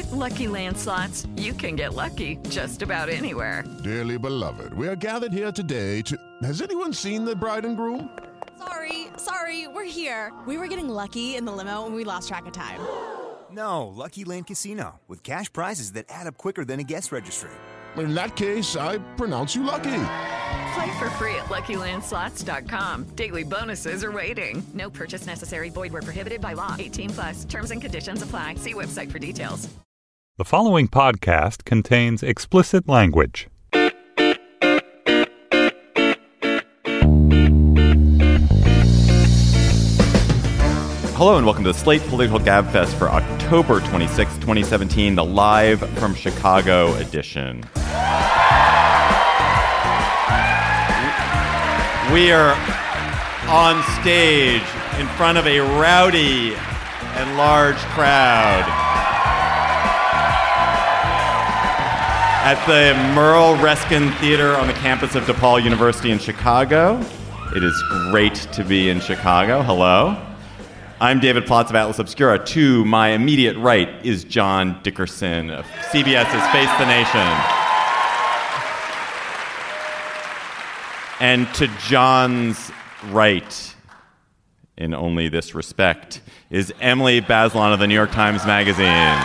With Lucky Land Slots, you can get lucky just about anywhere. Dearly beloved, we are gathered here today to... Has anyone seen the bride and groom? Sorry, we're here. We were getting lucky in the limo and we lost track of time. No, Lucky Land Casino, with cash prizes that add up quicker than a guest registry. In that case, I pronounce you lucky. Play for free at LuckyLandSlots.com. Daily bonuses are waiting. No purchase necessary. Void where prohibited by law. 18+. Terms and conditions apply. See website for details. The following podcast contains explicit language. Hello and welcome to the Slate Political Gabfest for October 26, 2017, the live from Chicago edition. We are on stage in front of a rowdy and large crowd at the Merle Reskin Theater on the campus of DePaul University in Chicago. It is great to be in Chicago. Hello. I'm David Plotz of Atlas Obscura. To my immediate right is John Dickerson of CBS's Face the Nation. And to John's right, in only this respect, is Emily Bazelon of the New York Times Magazine.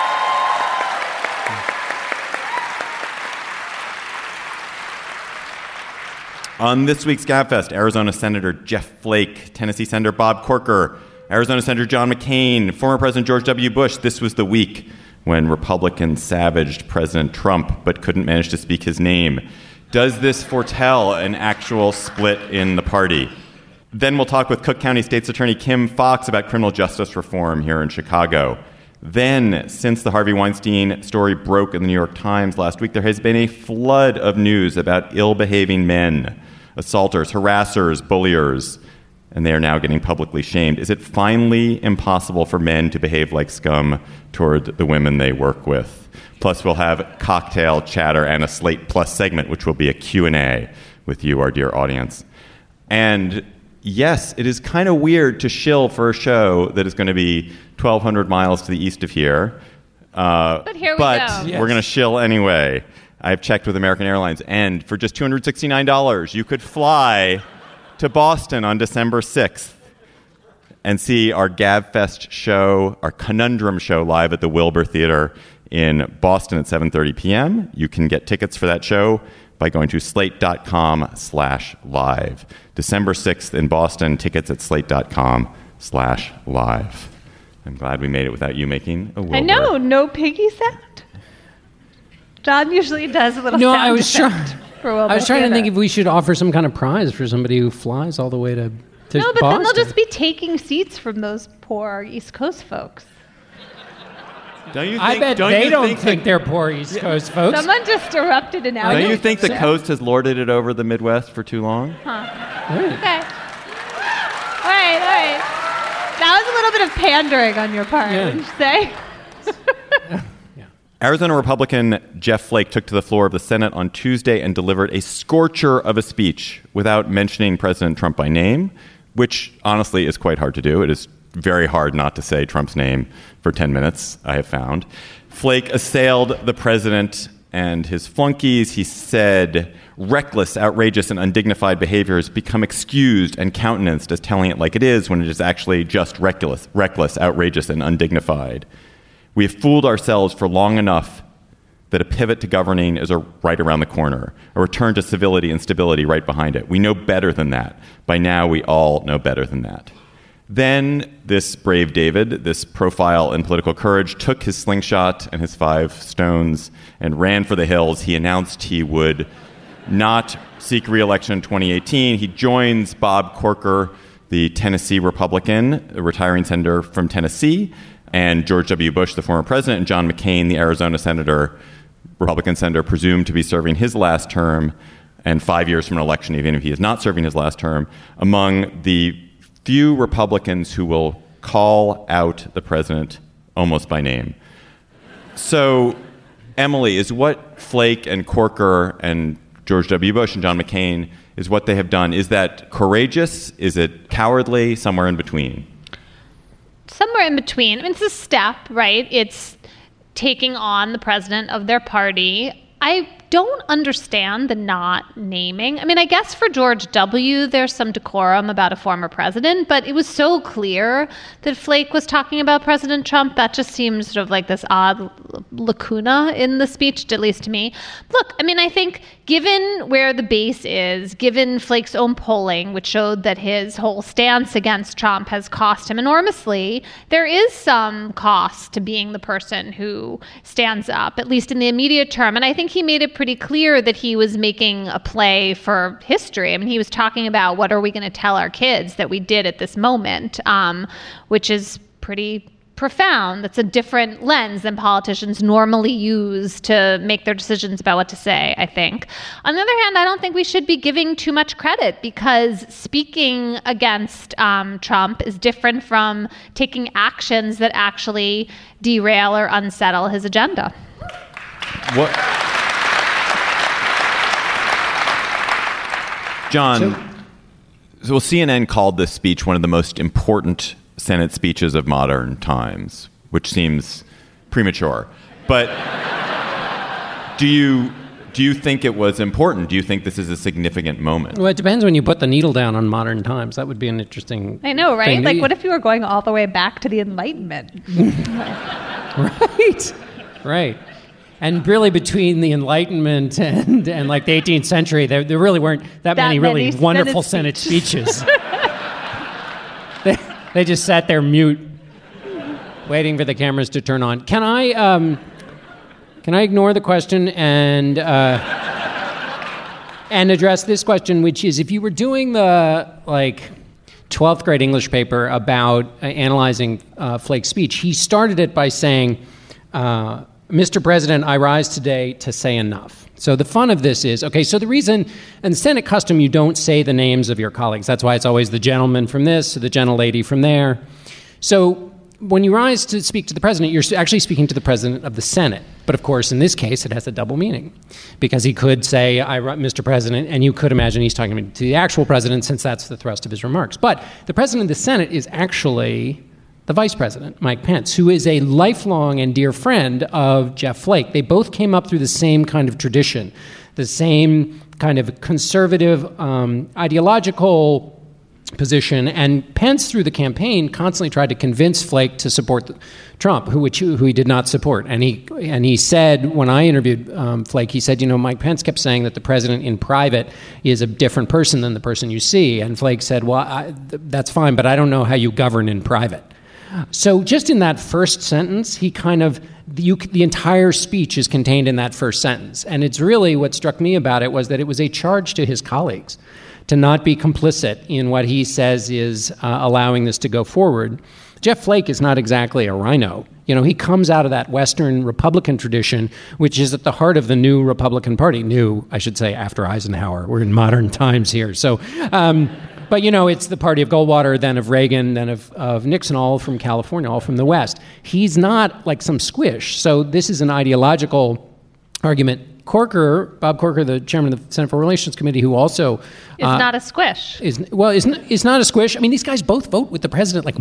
On this week's Gabfest, Arizona Senator Jeff Flake, Tennessee Senator Bob Corker, Arizona Senator John McCain, former President George W. Bush. This was the week when Republicans savaged President Trump but couldn't manage to speak his name. Does this foretell an actual split in the party? Then we'll talk with Cook County State's Attorney Kim Foxx about criminal justice reform here in Chicago. Then, since the Harvey Weinstein story broke in the New York Times last week, there has been a flood of news about ill-behaving men, assaulters, harassers, bulliers, and they are now getting publicly shamed. Is it finally impossible for men to behave like scum toward the women they work with? Plus, we'll have cocktail chatter and a Slate Plus segment, which will be a Q&A with you, our dear audience. And yes, it is kind of weird to shill for a show that is going to be 1,200 miles to the east of here. But here we go. Yes. We're going to shill anyway. I've checked with American Airlines, and for just $269, you could fly to Boston on December 6th and see our Gabfest show, our Conundrum show, live at the Wilbur Theater in Boston at 7:30 p.m. You can get tickets for that show by going to slate.com/live. December 6th in Boston, tickets at slate.com/live. I'm glad we made it without you making a Wilbur. I know, no piggy sound. John usually does a little No, sound I was effect for Wilbur I was trying to Theater. think if we should offer some kind of prize for somebody who flies all the way to No, but Boston. then they'll just be taking seats from those poor East Coast folks. Don't you think, I bet they don't think they're poor East Coast folks. Someone just erupted an Don't outrage. you think the coast has lorded it over the Midwest for too long? Okay. All right. That was a little bit of pandering on your part, Yeah. wouldn't you say? Arizona Republican Jeff Flake took to the floor of the Senate on Tuesday and delivered a scorcher of a speech without mentioning President Trump by name, which honestly is quite hard to do. It is very hard not to say Trump's name for 10 minutes, I have found. Flake assailed the president and his flunkies. He said reckless, outrageous, and undignified behaviors become excused and countenanced as telling it like it is when it is actually just reckless, outrageous, and undignified. We have fooled ourselves for long enough that a pivot to governing is right around the corner, a return to civility and stability right behind it. We know better than that. By now, we all know better than that. Then this brave David, this profile in political courage, took his slingshot and his 5 stones and ran for the hills. He announced he would not seek re-election in 2018. He joins Bob Corker, the Tennessee Republican, a retiring senator from Tennessee, and George W. Bush, the former president, and John McCain, the Arizona senator, Republican senator, presumed to be serving his last term, and 5 years from an election, even if he is not serving his last term, among the few Republicans who will call out the president almost by name. So, Emily, is what Flake and Corker and George W. Bush and John McCain, is what they have done, is that courageous? Is it cowardly? Somewhere in between? Somewhere in between. I mean, it's a step, right? It's taking on the president of their party. I don't understand the not naming. I mean, I guess for George W., there's some decorum about a former president, but it was so clear that Flake was talking about President Trump. That just seems sort of like this odd lacuna in the speech, at least to me. Look, I mean, I think given where the base is, given Flake's own polling, which showed that his whole stance against Trump has cost him enormously, there is some cost to being the person who stands up, at least in the immediate term. And I think he made it pretty clear that he was making a play for history. I mean, he was talking about what are we going to tell our kids that we did at this moment, which is pretty profound. That's a different lens than politicians normally use to make their decisions about what to say, I think. On the other hand, I don't think we should be giving too much credit, because speaking against Trump is different from taking actions that actually derail or unsettle his agenda. What? John, so CNN called this speech one of the most important Senate speeches of modern times, which seems premature. But do you think it was important? Do you think this is a significant moment? Well, it depends when you put the needle down on modern times. That would be an interesting I know, right? thing. Like, what if you were going all the way back to the Enlightenment? Right. And really, between the Enlightenment and like the 18th century, there really weren't that many really wonderful Senate speeches. They just sat there mute, waiting for the cameras to turn on. Can I ignore the question and address this question, which is, if you were doing the 12th grade English paper about analyzing Flake's speech, he started it by saying, Mr. President, I rise today to say enough. So the fun of this is, okay, so the reason, in the Senate custom, you don't say the names of your colleagues. That's why it's always the gentleman from this or the gentlelady from there. So when you rise to speak to the president, you're actually speaking to the president of the Senate. But of course, in this case, it has a double meaning, because he could say, Mr. President, and you could imagine he's talking to the actual president, since that's the thrust of his remarks. But the president of the Senate is actually the vice president, Mike Pence, who is a lifelong and dear friend of Jeff Flake. They both came up through the same kind of tradition, the same kind of conservative, ideological position. And Pence, through the campaign, constantly tried to convince Flake to support Trump, who he did not support. And he said, when I interviewed Flake, he said, Mike Pence kept saying that the president in private is a different person than the person you see. And Flake said, well, that's fine, but I don't know how you govern in private. So just in that first sentence, he the entire speech is contained in that first sentence. And it's really, what struck me about it was that it was a charge to his colleagues to not be complicit in what he says is allowing this to go forward. Jeff Flake is not exactly a rhino. He comes out of that Western Republican tradition, which is at the heart of the new Republican Party. New, I should say, after Eisenhower. We're in modern times here. So, but, it's the party of Goldwater, then of Reagan, then of Nixon, all from California, all from the West. He's not like some squish. So this is an ideological argument. Bob Corker, the chairman of the Senate Foreign Relations Committee, who also is not a squish. Is not a squish. I mean, these guys both vote with the president like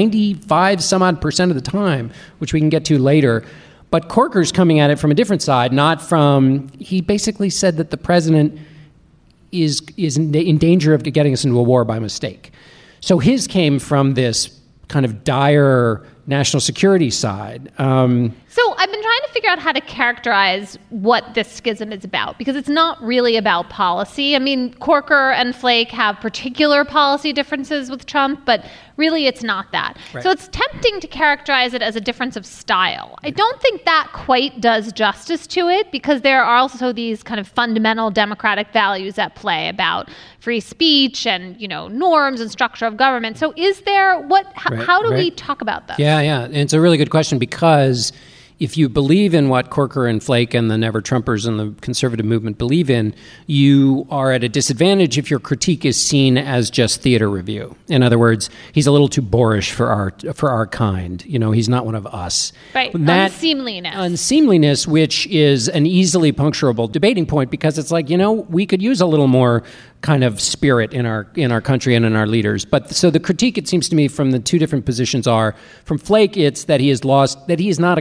95% of the time, which we can get to later. But Corker's coming at it from a different side, he basically said that the president is in danger of getting us into a war by mistake. So his came from this kind of dire national security side. So I've been trying to figure out how to characterize what this schism is about, because it's not really about policy. I mean, Corker and Flake have particular policy differences with Trump, but really it's not that. Right. So it's tempting to characterize it as a difference of style. I don't think that quite does justice to it, because there are also these kind of fundamental democratic values at play about free speech and, norms and structure of government. So is there, how do we talk about that? Yeah. And it's a really good question, because if you believe in what Corker and Flake and the Never-Trumpers and the conservative movement believe in, you are at a disadvantage if your critique is seen as just theater review. In other words, he's a little too boorish for our kind. He's not one of us. Right. Unseemliness, which is an easily puncturable debating point, because it's like, we could use a little more kind of spirit in our country and in our leaders. But so the critique, it seems to me, from the two different positions are, from Flake, it's that he is not a conservative.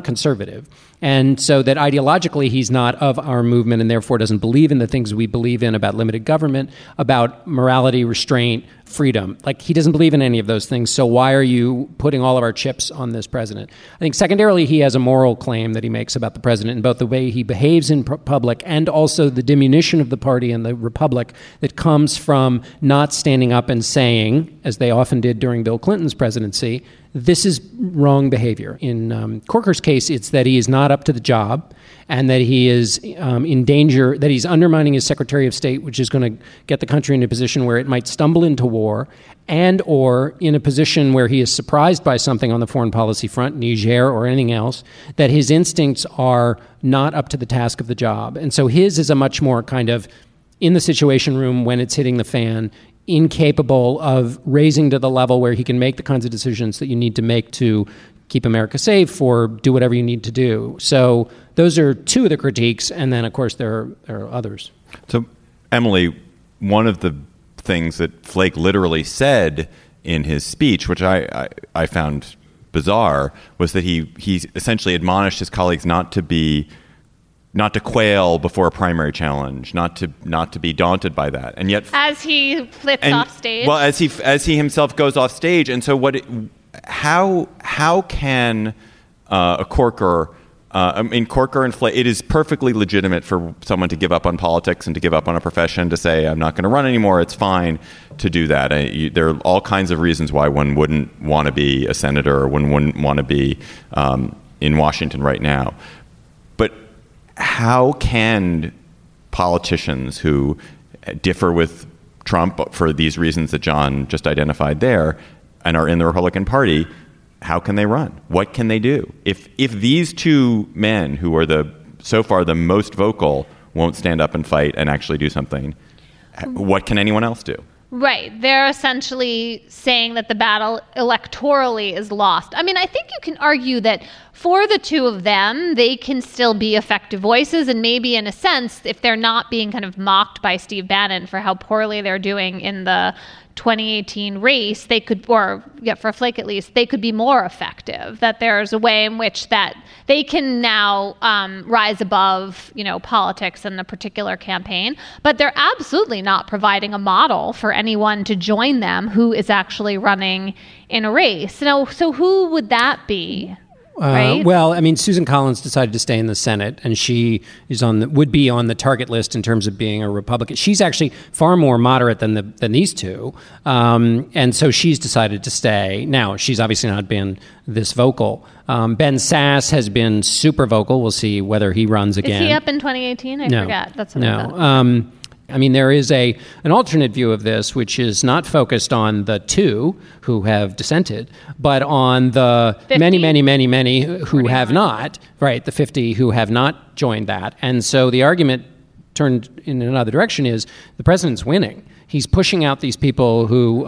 conservative. And so that ideologically he's not of our movement and therefore doesn't believe in the things we believe in about limited government, about morality, restraint, freedom. Like, he doesn't believe in any of those things, so why are you putting all of our chips on this president? I think secondarily he has a moral claim that he makes about the president in both the way he behaves in public and also the diminution of the party and the republic that comes from not standing up and saying, as they often did during Bill Clinton's presidency, this is wrong behavior. In Corker's case, it's that he is not up to the job and that he is in danger, that he's undermining his Secretary of State, which is going to get the country in a position where it might stumble into war, and or in a position where he is surprised by something on the foreign policy front, Niger or anything else, that his instincts are not up to the task of the job. And so his is a much more kind of in the Situation Room when it's hitting the fan, incapable of raising to the level where he can make the kinds of decisions that you need to make to keep America safe or do whatever you need to do. So those are two of the critiques. And then, of course, there are others. So, Emily, one of the things that Flake literally said in his speech, which I found bizarre, was that he essentially admonished his colleagues not to quail before a primary challenge, not to be daunted by that, and yet as he flits off stage. Well, as he himself goes off stage, and so how can a Corker? Corker and Flake, it is perfectly legitimate for someone to give up on politics and to give up on a profession, to say, I'm not going to run anymore. It's fine to do that. There are all kinds of reasons why one wouldn't want to be a senator or one wouldn't want to be in Washington right now. But how can politicians who differ with Trump for these reasons that John just identified there and are in the Republican Party, how can they run? What can they do? If these two men who are so far the most vocal won't stand up and fight and actually do something, what can anyone else do? Right. They're essentially saying that the battle electorally is lost. I mean, I think you can argue that for the two of them, they can still be effective voices. And maybe in a sense, if they're not being kind of mocked by Steve Bannon for how poorly they're doing in the 2018 race, they could, or for Flake at least, they could be more effective. That there's a way in which that they can now rise above, politics and the particular campaign. But they're absolutely not providing a model for anyone to join them who is actually running in a race. So who would that be? Right? Well, I mean, Susan Collins decided to stay in the Senate, and she is would be on the target list in terms of being a Republican. She's actually far more moderate than these two, and so she's decided to stay. Now, she's obviously not been this vocal. Ben Sasse has been super vocal. We'll see whether he runs again. Is he up in 2018? I forgot. That's what I thought. I mean, there is an alternate view of this, which is not focused on the two who have dissented, but on the 50? many who have not, right, the 50 who have not joined that. And so the argument turned in another direction is the president's winning. He's pushing out these people who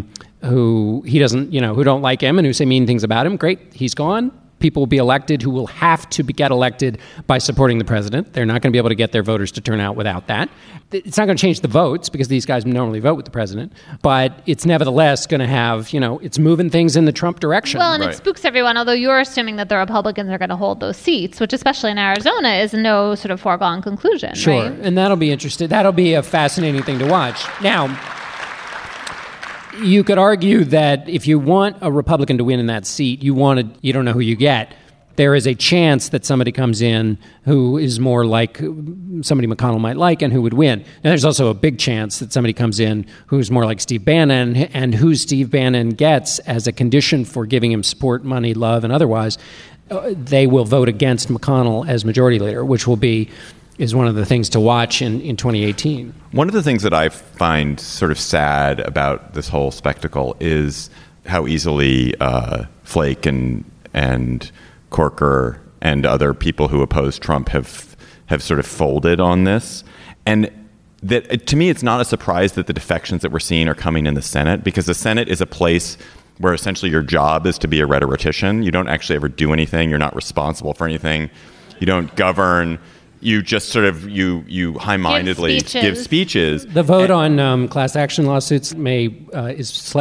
he doesn't, who don't like him and who say mean things about him. Great, he's gone. People will be elected who will have to get elected by supporting the president. They're not going to be able to get their voters to turn out without that. It's not going to change the votes because these guys normally vote with the president, but it's nevertheless going to have, it's moving things in the Trump direction. Well, and It spooks everyone, although you're assuming that the Republicans are going to hold those seats, which especially in Arizona is no sort of foregone conclusion. Sure, right? And that'll be interesting. That'll be a fascinating thing to watch. Now, you could argue that if you want a Republican to win in that seat, you don't know who you get. There is a chance that somebody comes in who is more like somebody McConnell might like and who would win. And there's also a big chance that somebody comes in who's more like Steve Bannon, and who Steve Bannon gets as a condition for giving him support, money, love, and otherwise, they will vote against McConnell as majority leader, which is one of the things to watch in 2018. One of the things that I find sort of sad about this whole spectacle is how easily Flake and Corker and other people who oppose Trump have sort of folded on this. And that, to me, it's not a surprise that the defections that we're seeing are coming in the Senate, because the Senate is a place where essentially your job is to be a rhetorician. You don't actually ever do anything. You're not responsible for anything. You don't govern. You just sort of you high-mindedly give speeches. The vote on class action lawsuits is slightly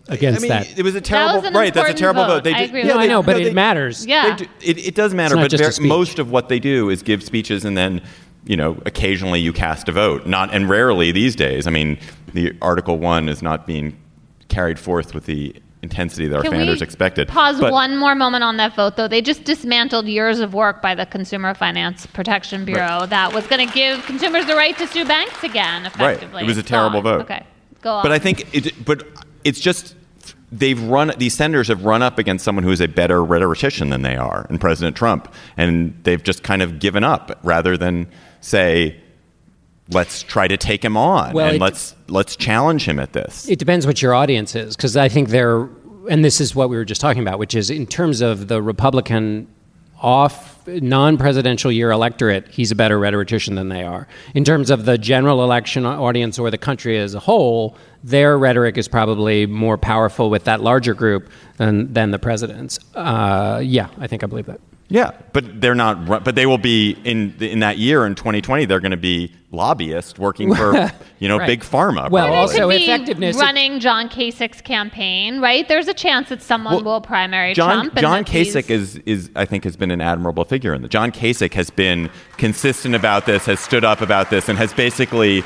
against that. It was a terrible That's a terrible vote. I agree with I know, but it matters. Yeah, it does matter. But most of what they do is give speeches, and then occasionally you cast a vote. And rarely these days. I mean, the Article 1 is not being carried forth with the intensity that our founders expected. Pause one more moment on that vote, though. They just dismantled years of work by the Consumer Finance Protection Bureau that was going to give consumers the right to sue banks again, effectively. Right. It was a terrible vote. Okay, go on. But I think it's just these senators have run up against someone who is a better rhetorician than they are, and President Trump, and they've just kind of given up rather than say, let's try to take him on and let's challenge him at this. It depends what your audience is, because I think and this is what we were just talking about, which is in terms of the Republican non-presidential year electorate, he's a better rhetorician than they are. In terms of the general election audience or the country as a whole, their rhetoric is probably more powerful with that larger group than the president's. I think I believe that. Yeah, but they're not. But they will be in that year in 2020. They're going to be lobbyists working for right. Big pharma. Well, probably. also effectiveness. Running John Kasich's campaign, right? There's a chance that someone will primary Trump. John Kasich is I think has been an admirable figure in that. John Kasich has been consistent about this, has stood up about this, and has basically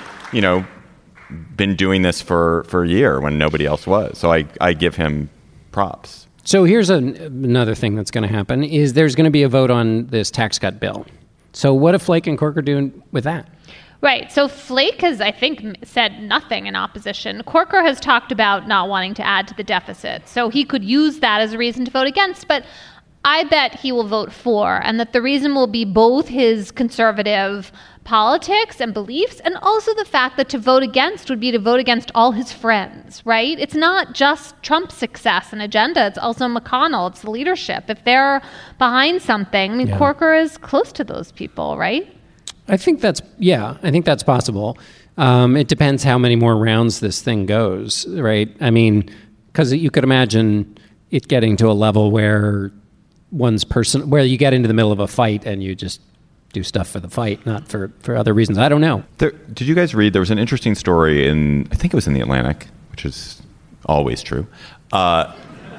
been doing this for a year when nobody else was. So I give him props. So here's another thing that's going to happen is there's going to be a vote on this tax cut bill. So what if Flake and Corker doing with that? Right. So Flake has, I think, said nothing in opposition. Corker has talked about not wanting to add to the deficit. So he could use that as a reason to vote against. But I bet he will vote for, and that the reason will be both his conservative politics and beliefs, and also the fact that to vote against would be to vote against all his friends, right? It's not just Trump's success and agenda. It's also McConnell. It's the leadership. If they're behind something, Corker is close to those people, right? I think that's possible. It depends how many more rounds this thing goes, right? I mean, because you could imagine it getting to a level where where you get into the middle of a fight and you just do stuff for the fight, not for other reasons. I don't know. Did you guys read? There was an interesting story I think it was in the Atlantic, which is always true. But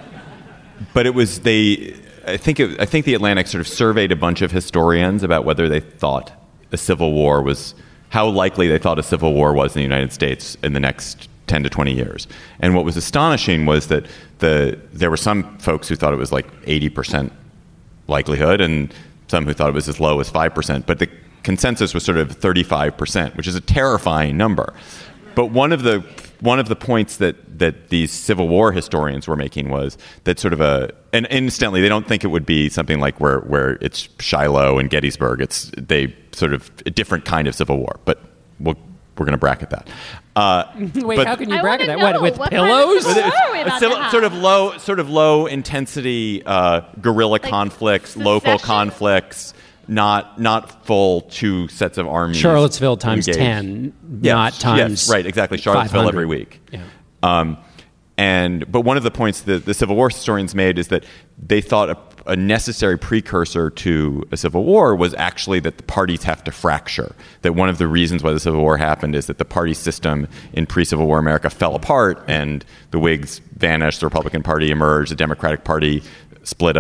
it was I think the Atlantic sort of surveyed a bunch of historians about whether they thought how likely they thought a civil war was in the United States in the next 10 to 20 years. And what was astonishing was that there were some folks who thought it was like 80% likelihood, and some who thought it was as low as 5%, but the consensus was sort of 35%, which is a terrifying number. But one of the points that these Civil War historians were making was that sort of and incidentally, they don't think it would be something like where it's Shiloh and Gettysburg. It's a different kind of Civil War, but we're going to bracket that. Wait, how can you bracket that? What, with pillows? Sort of low intensity guerrilla conflicts, local conflicts, not full two sets of armies. Charlottesville times engaged. 10, not times. Yes, right, exactly. Charlottesville 500. Every week. Yeah. But one of the points that the Civil War historians made is that they thought a necessary precursor to a civil war was actually that the parties have to fracture. That one of the reasons why the Civil War happened is that the party system in pre-Civil War America fell apart, and the Whigs vanished, the Republican Party emerged, the Democratic Party split.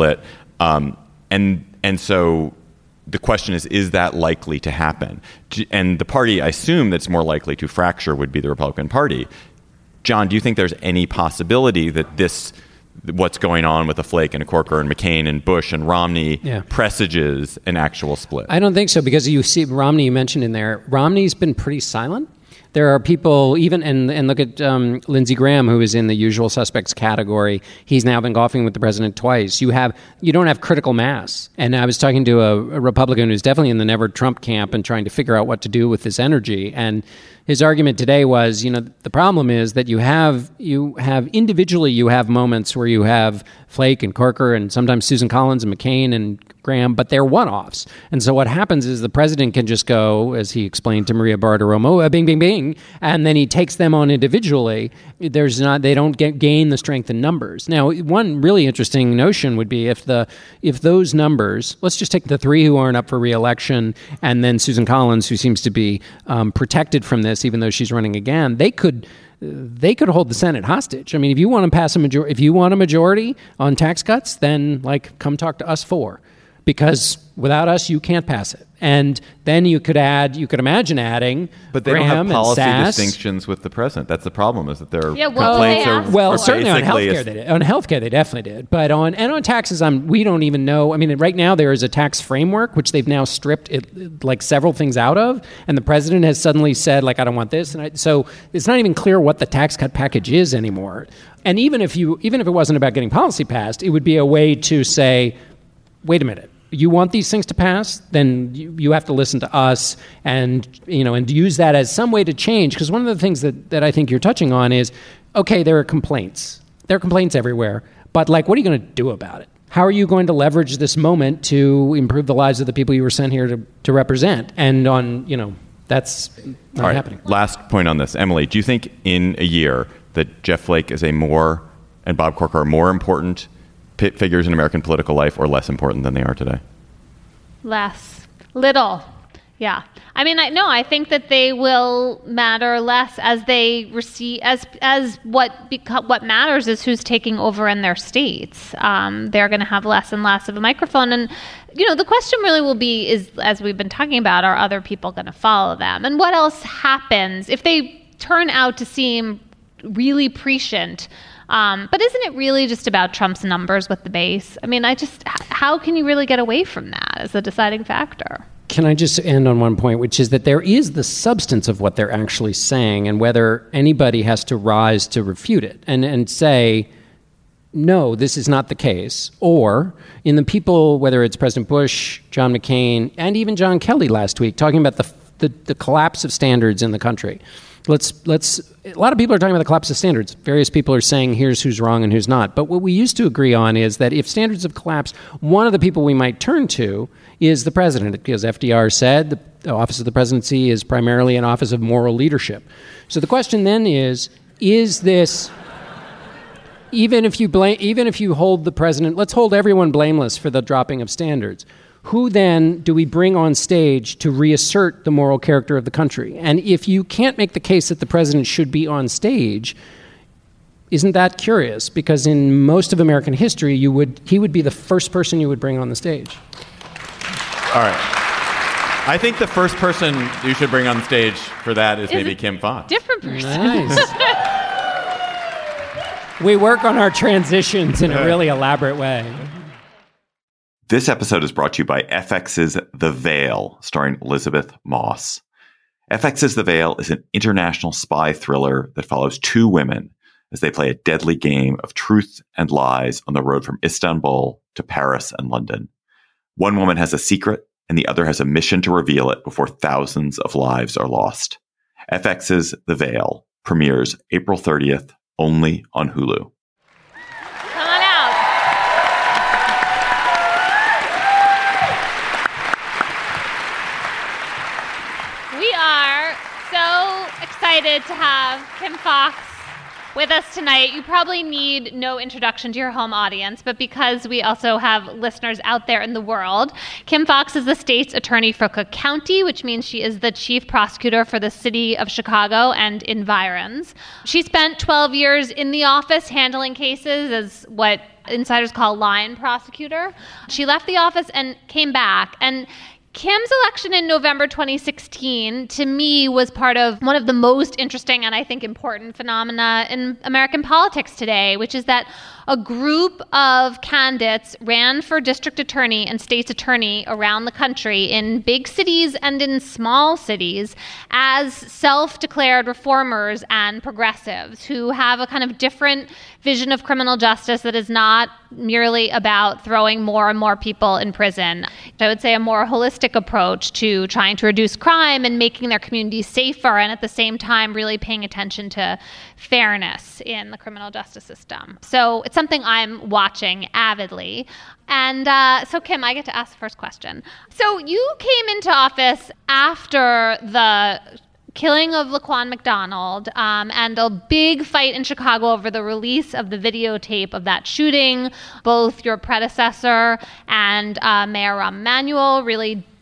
And so the question is that likely to happen? And the party, I assume, that's more likely to fracture would be the Republican Party. John, do you think there's any possibility that what's going on with the Flake and Corker and McCain and Bush and Romney presages an actual split? I don't think so, because you see Romney, you mentioned in there, Romney's been pretty silent. There are people, even, and look at Lindsey Graham, who is in the usual suspects category. He's now been golfing with the president twice. You don't have critical mass. And I was talking to a Republican who's definitely in the never Trump camp and trying to figure out what to do with this energy. And his argument today was, the problem is that you have individually, you have moments where you have Flake and Corker and sometimes Susan Collins and McCain and Graham, but they're one-offs. And so what happens is the president can just go, as he explained to Maria Bartiromo, bing, bing, bing, and then he takes them on individually. They don't gain the strength in numbers. Now, one really interesting notion would be if those numbers, let's just take the three who aren't up for re-election, and then Susan Collins, who seems to be protected from this, even though she's running again, they could they could hold the Senate hostage. I mean, if you want to pass if you want a majority on tax cuts, then come talk to us four, because without us, you can't pass it. And then you could imagine adding But they Graham don't have policy and Sass. distinctions with the president. That's the problem, is that their what complaints they are... ask Well, for. certainly on basically healthcare they did. On healthcare they definitely did. But on taxes, we don't even know. I mean, right now there is a tax framework which they've now stripped several things out of, and the president has suddenly said I don't want this, so it's not even clear what the tax cut package is anymore. And even if it wasn't about getting policy passed, it would be a way to say, wait a minute. You want these things to pass, then you have to listen to us and use that as some way to change. Because one of the things that I think you're touching on is, okay, there are complaints. There are complaints everywhere. But what are you going to do about it? How are you going to leverage this moment to improve the lives of the people you were sent here to represent? And that's not happening. Last point on this. Emily, do you think in a year that Jeff Flake and Bob Corker are more important figures in American political life, or less important than they are today? Little. Yeah. I mean, I think that they will matter less as they receive, as what matters is who's taking over in their states. They're going to have less and less of a microphone. And, the question really will be is, as we've been talking about, are other people going to follow them? And what else happens if they turn out to seem really prescient? But isn't it really just about Trump's numbers with the base? I mean, how can you really get away from that as the deciding factor? Can I just end on one point, which is that there is the substance of what they're actually saying, and whether anybody has to rise to refute it and say, no, this is not the case. Or in the people, whether it's President Bush, John McCain, and even John Kelly last week, talking about the collapse of standards in the country. A lot of people are talking about the collapse of standards. Various people are saying here's who's wrong and who's not. But what we used to agree on is that if standards have collapsed, one of the people we might turn to is the president, because FDR said the office of the presidency is primarily an office of moral leadership. So the question then is this, even if you hold the president, let's hold everyone blameless for the dropping of standards. Who then do we bring on stage to reassert the moral character of the country? And if you can't make the case that the president should be on stage, isn't that curious? Because in most of American history, he would be the first person you would bring on the stage. All right. I think the first person you should bring on stage for that is maybe Kim Foxx. Different person. Nice. We work on our transitions in a really elaborate way. This episode is brought to you by FX's The Veil, starring Elizabeth Moss. FX's The Veil is an international spy thriller that follows two women as they play a deadly game of truth and lies on the road from Istanbul to Paris and London. One woman has a secret, and the other has a mission to reveal it before thousands of lives are lost. FX's The Veil premieres April 30th, only on Hulu. Excited to have Kim Foxx with us tonight. You probably need no introduction to your home audience, but because we also have listeners out there in the world, Kim Foxx is the state's attorney for Cook County, which means she is the chief prosecutor for the city of Chicago and environs. She spent 12 years in the office handling cases as what insiders call line prosecutor. She left the office and came back, and Kim's election in November 2016, to me, was part of one of the most interesting and I think important phenomena in American politics today, which is that a group of candidates ran for district attorney and state's attorney around the country in big cities and in small cities as self-declared reformers and progressives who have a kind of different vision of criminal justice that is not merely about throwing more and more people in prison. I would say a more holistic approach to trying to reduce crime and making their communities safer, and at the same time really paying attention to fairness in the criminal justice system. So it's something I'm watching avidly. And so, Kim, I get to ask the first question. So you came into office after the killing of Laquan McDonald and a big fight in Chicago over the release of the videotape of that shooting. Both your predecessor and Mayor Rahm Emanuel really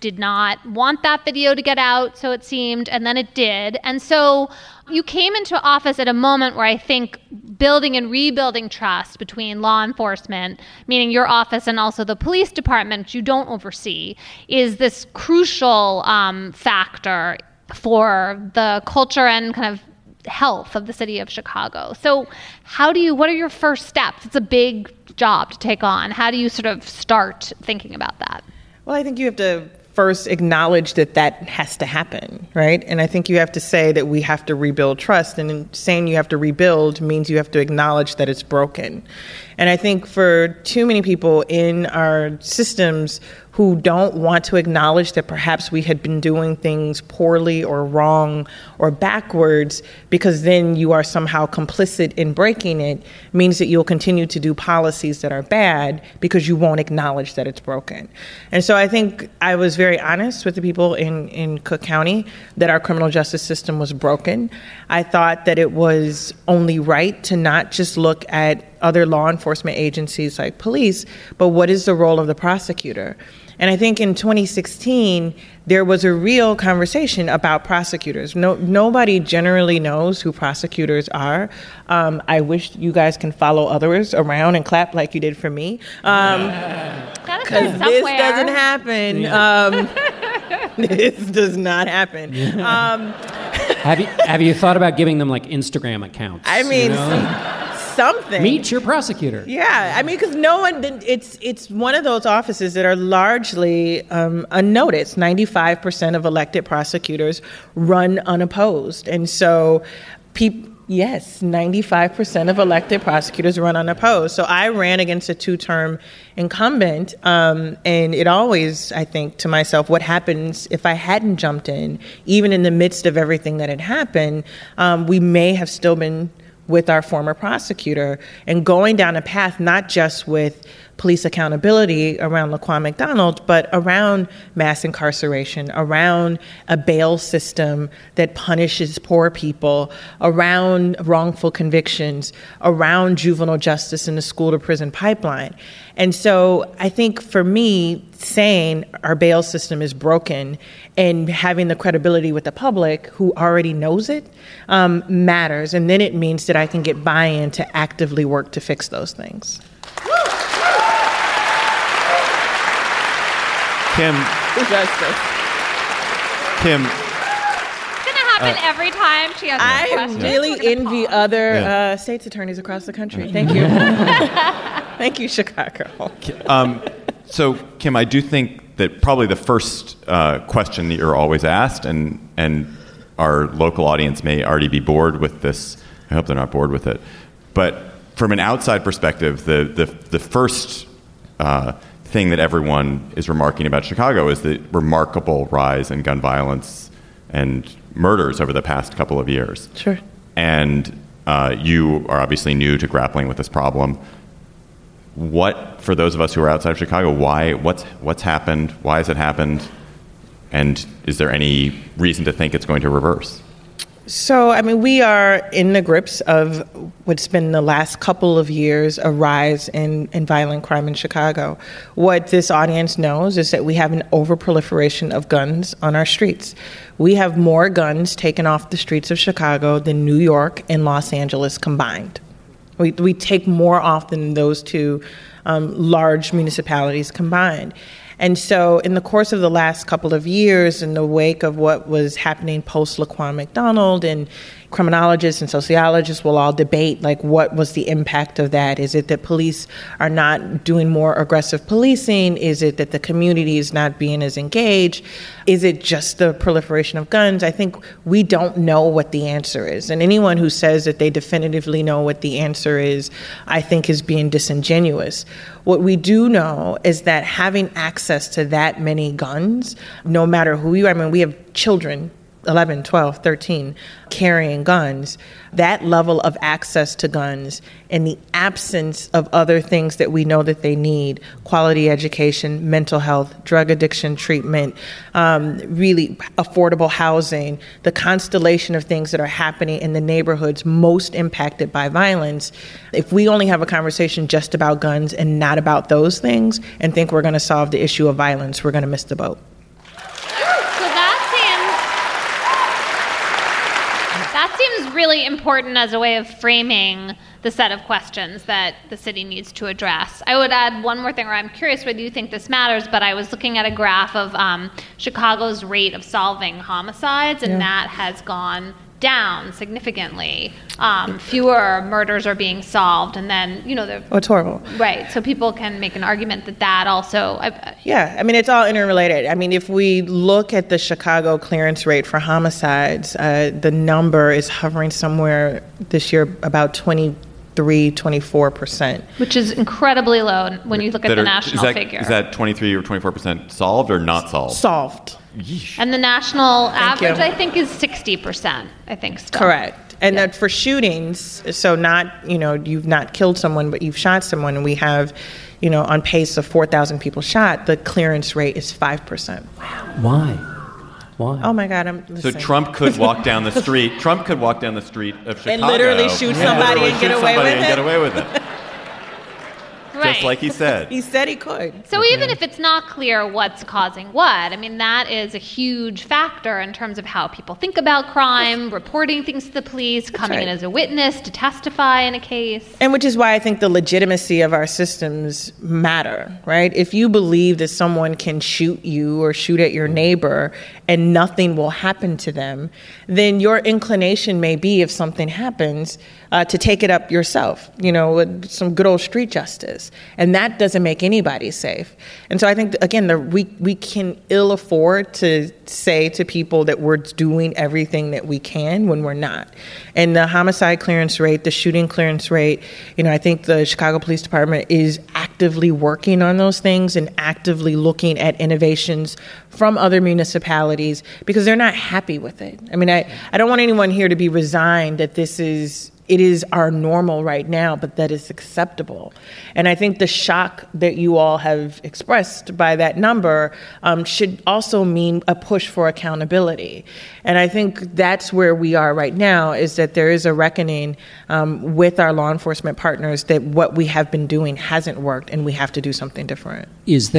did not want that video to get out, so it seemed, and then it did. And so you came into office at a moment where I think building and rebuilding trust between law enforcement, meaning your office and also the police department, which you don't oversee, is this crucial factor for the culture and kind of health of the city of Chicago. So what are your first steps? It's a big job to take on. How do you sort of start thinking about that? Well, I think you have to first acknowledge that has to happen, right? And I think you have to say that we have to rebuild trust. And in saying you have to rebuild means you have to acknowledge that it's broken. And I think for too many people in our systems who don't want to acknowledge that perhaps we had been doing things poorly or wrong or backwards, because then you are somehow complicit in breaking it, means that you'll continue to do policies that are bad because you won't acknowledge that it's broken. And so I think I was very honest with the people in Cook County that our criminal justice system was broken. I thought that it was only right to not just look at other law enforcement agencies like police, but what is the role of the prosecutor? And I think in 2016, there was a real conversation about prosecutors. Nobody generally knows who prosecutors are. I wish you guys can follow others around and clap like you did for me. Because this doesn't happen. This does not happen. Have you thought about giving them like Instagram accounts? I mean, something. Meet your prosecutor. Yeah, I mean, because it's one of those offices that are largely unnoticed. 95% of elected prosecutors run unopposed. And so yes, 95% of elected prosecutors run unopposed. So I ran against a 2-term incumbent, and it always, I think to myself, what happens if I hadn't jumped in, even in the midst of everything that had happened, we may have still been with our former prosecutor and going down a path not just with police accountability around Laquan McDonald, but around mass incarceration, around a bail system that punishes poor people, around wrongful convictions, around juvenile justice in the school-to-prison pipeline. And so I think for me, saying our bail system is broken and having the credibility with the public who already knows it matters. And then it means that I can get buy-in to actively work to fix those things. Kim. Kim. It's going to happen every time she has a question. I really envy other states attorneys across the country. Thank you. Thank you, Chicago. So, Kim, I do think that probably the first question that you're always asked, and our local audience may already be bored with this. I hope they're not bored with it. But from an outside perspective, the first thing that everyone is remarking about Chicago is the remarkable rise in gun violence and murders over the past couple of years. Sure. And you are obviously new to grappling with this problem. For those of us who are outside of Chicago, what's happened? Why has it happened? And is there any reason to think it's going to reverse? So, I mean, we are in the grips of what's been the last couple of years, a rise in violent crime in Chicago. What this audience knows is that we have an overproliferation of guns on our streets. We have more guns taken off the streets of Chicago than New York and Los Angeles combined. We take more off than those two large municipalities combined. And so in the course of the last couple of years, in the wake of what was happening post Laquan McDonald, and criminologists and sociologists will all debate, like, what was the impact of that? Is it that police are not doing more aggressive policing? Is it that the community is not being as engaged? Is it just the proliferation of guns? I think we don't know what the answer is. And anyone who says that they definitively know what the answer is, I think is being disingenuous. What we do know is that having access to that many guns, no matter who you are, I mean, we have children, 11, 12, 13, carrying guns, that level of access to guns in the absence of other things that we know that they need, quality education, mental health, drug addiction treatment, really affordable housing, the constellation of things that are happening in the neighborhoods most impacted by violence. If we only have a conversation just about guns and not about those things and think we're going to solve the issue of violence, we're going to miss the boat. seems really important as a way of framing the set of questions that the city needs to address. I would add one more thing, or I'm curious whether you think this matters, but I was looking at a graph of Chicago's rate of solving homicides, and that has gone down significantly. Fewer murders are being solved, and then, it's horrible. Right, so people can make an argument that also... it's all interrelated. If we look at the Chicago clearance rate for homicides, the number is hovering somewhere this year about 24%. Which is incredibly low when you look at the national figure. Is that 23 or 24% solved or not solved? Solved. Yeesh. And the national average, I think, is 60%, I think still. Correct. And that for shootings, so not, you've not killed someone, but you've shot someone, and we have, on pace of 4,000 people shot, the clearance rate is 5%. Wow. Why? Oh my God! So Trump could walk down the street. Trump could walk down the street of Chicago and literally shoot somebody and get away with it. Right. Just like he said. He said he could. So even if it's not clear what's causing what, that is a huge factor in terms of how people think about crime, reporting things to the police, coming in as a witness to testify in a case. And which is why I think the legitimacy of our systems matter, right? If you believe that someone can shoot you or shoot at your neighbor and nothing will happen to them, then your inclination may be, if something happens, to take it up yourself, with some good old street justice. And that doesn't make anybody safe. And so I think, again, we can ill afford to say to people that we're doing everything that we can when we're not. And the homicide clearance rate, the shooting clearance rate, I think the Chicago Police Department is actively working on those things and actively looking at innovations from other municipalities because they're not happy with it. I don't want anyone here to be resigned that it is our normal right now, but that is acceptable. And I think the shock that you all have expressed by that number should also mean a push for accountability. And I think that's where we are right now, is that there is a reckoning with our law enforcement partners that what we have been doing hasn't worked and we have to do something different. Is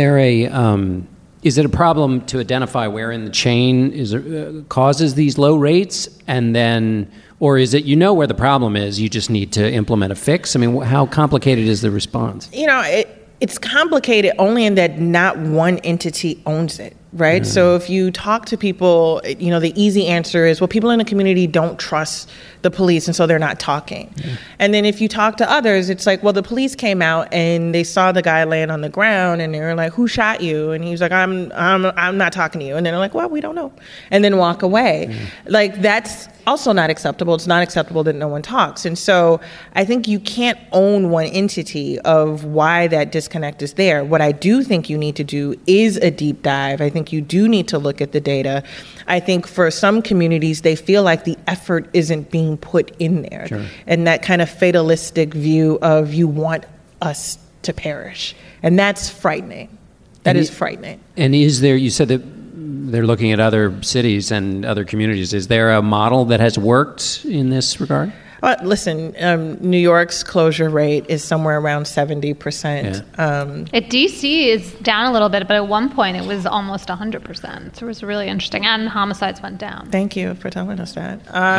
it a problem to identify where in the chain causes these low rates, and then, or is it where the problem is, you just need to implement a fix? How complicated is the response? It's complicated only in that not one entity owns it, right? So if you talk to people, the easy answer is, well, people in the community don't trust the police, and so they're not talking. And then if you talk to others, it's like, well, the police came out and they saw the guy laying on the ground, and they were like, who shot you? And he was like, I'm not talking to you. And then they're like, well, we don't know. And then walk away. That's also not acceptable. It's not acceptable that no one talks. And so I think you can't own one entity of why that disconnect is there. What I do think you need to do is a deep dive. I think you do need to look at the data. I think for some communities, they feel like the effort isn't being put in there. Sure. And that kind of fatalistic view of you want us to perish. And that's frightening. That is frightening. And is there, you said that they're looking at other cities and other communities. Is there a model that has worked in this regard? Listen, New York's closure rate is somewhere around 70%. At D.C. is down a little bit, but at one point it was almost 100%. So it was really interesting. And homicides went down. Thank you for telling us that.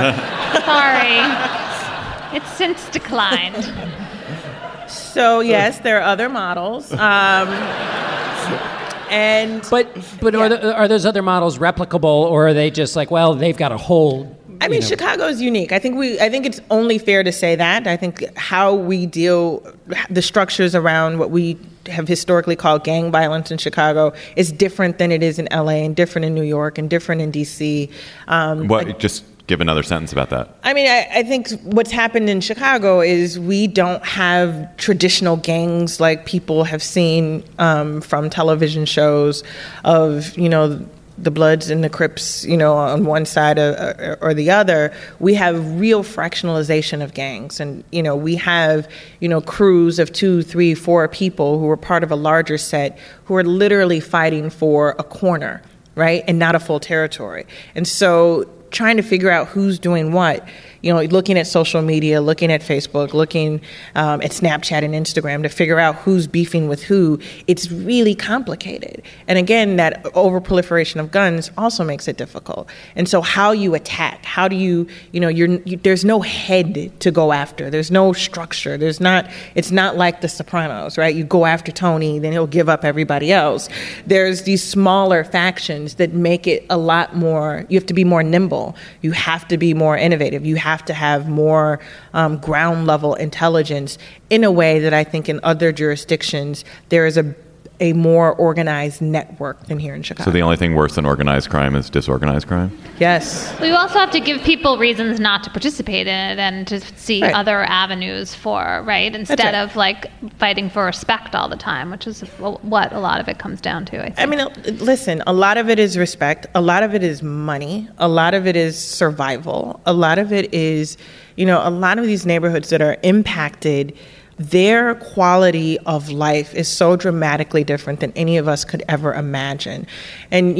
Sorry. It's since declined. So, yes, there are other models. But are those other models replicable, or are they just like, well, they've got a hold? Chicago is unique. I think it's only fair to say that. I think how we deal, the structures around what we have historically called gang violence in Chicago is different than it is in LA, and different in New York, and different in DC. Just give another sentence about that. I think what's happened in Chicago is we don't have traditional gangs like people have seen from television shows of, the Bloods and the Crips, on one side or the other. We have real fractionalization of gangs. And, we have, crews of 2, 3, 4 people who are part of a larger set who are literally fighting for a corner, right? And not a full territory. And so trying to figure out who's doing what, looking at social media, looking at Facebook, looking at Snapchat and Instagram to figure out who's beefing with who. It's really complicated. And again, that overproliferation of guns also makes it difficult. And so how you attack, how do you, there's no head to go after. There's no structure. It's not like The Sopranos, right? You go after Tony, then he'll give up everybody else. There's these smaller factions that make it a lot more, you have to be more nimble. You have to be more innovative. You have to have more ground level intelligence in a way that I think in other jurisdictions there is a more organized network than here in Chicago. So the only thing worse than organized crime is disorganized crime? Yes. We also have to give people reasons not to participate in it and to see other avenues for, right? Instead of like fighting for respect all the time, which is what a lot of it comes down to, I think. I mean, listen, a lot of it is respect. A lot of it is money. A lot of it is survival. A lot of it is, a lot of these neighborhoods that are impacted, their quality of life is so dramatically different than any of us could ever imagine. And,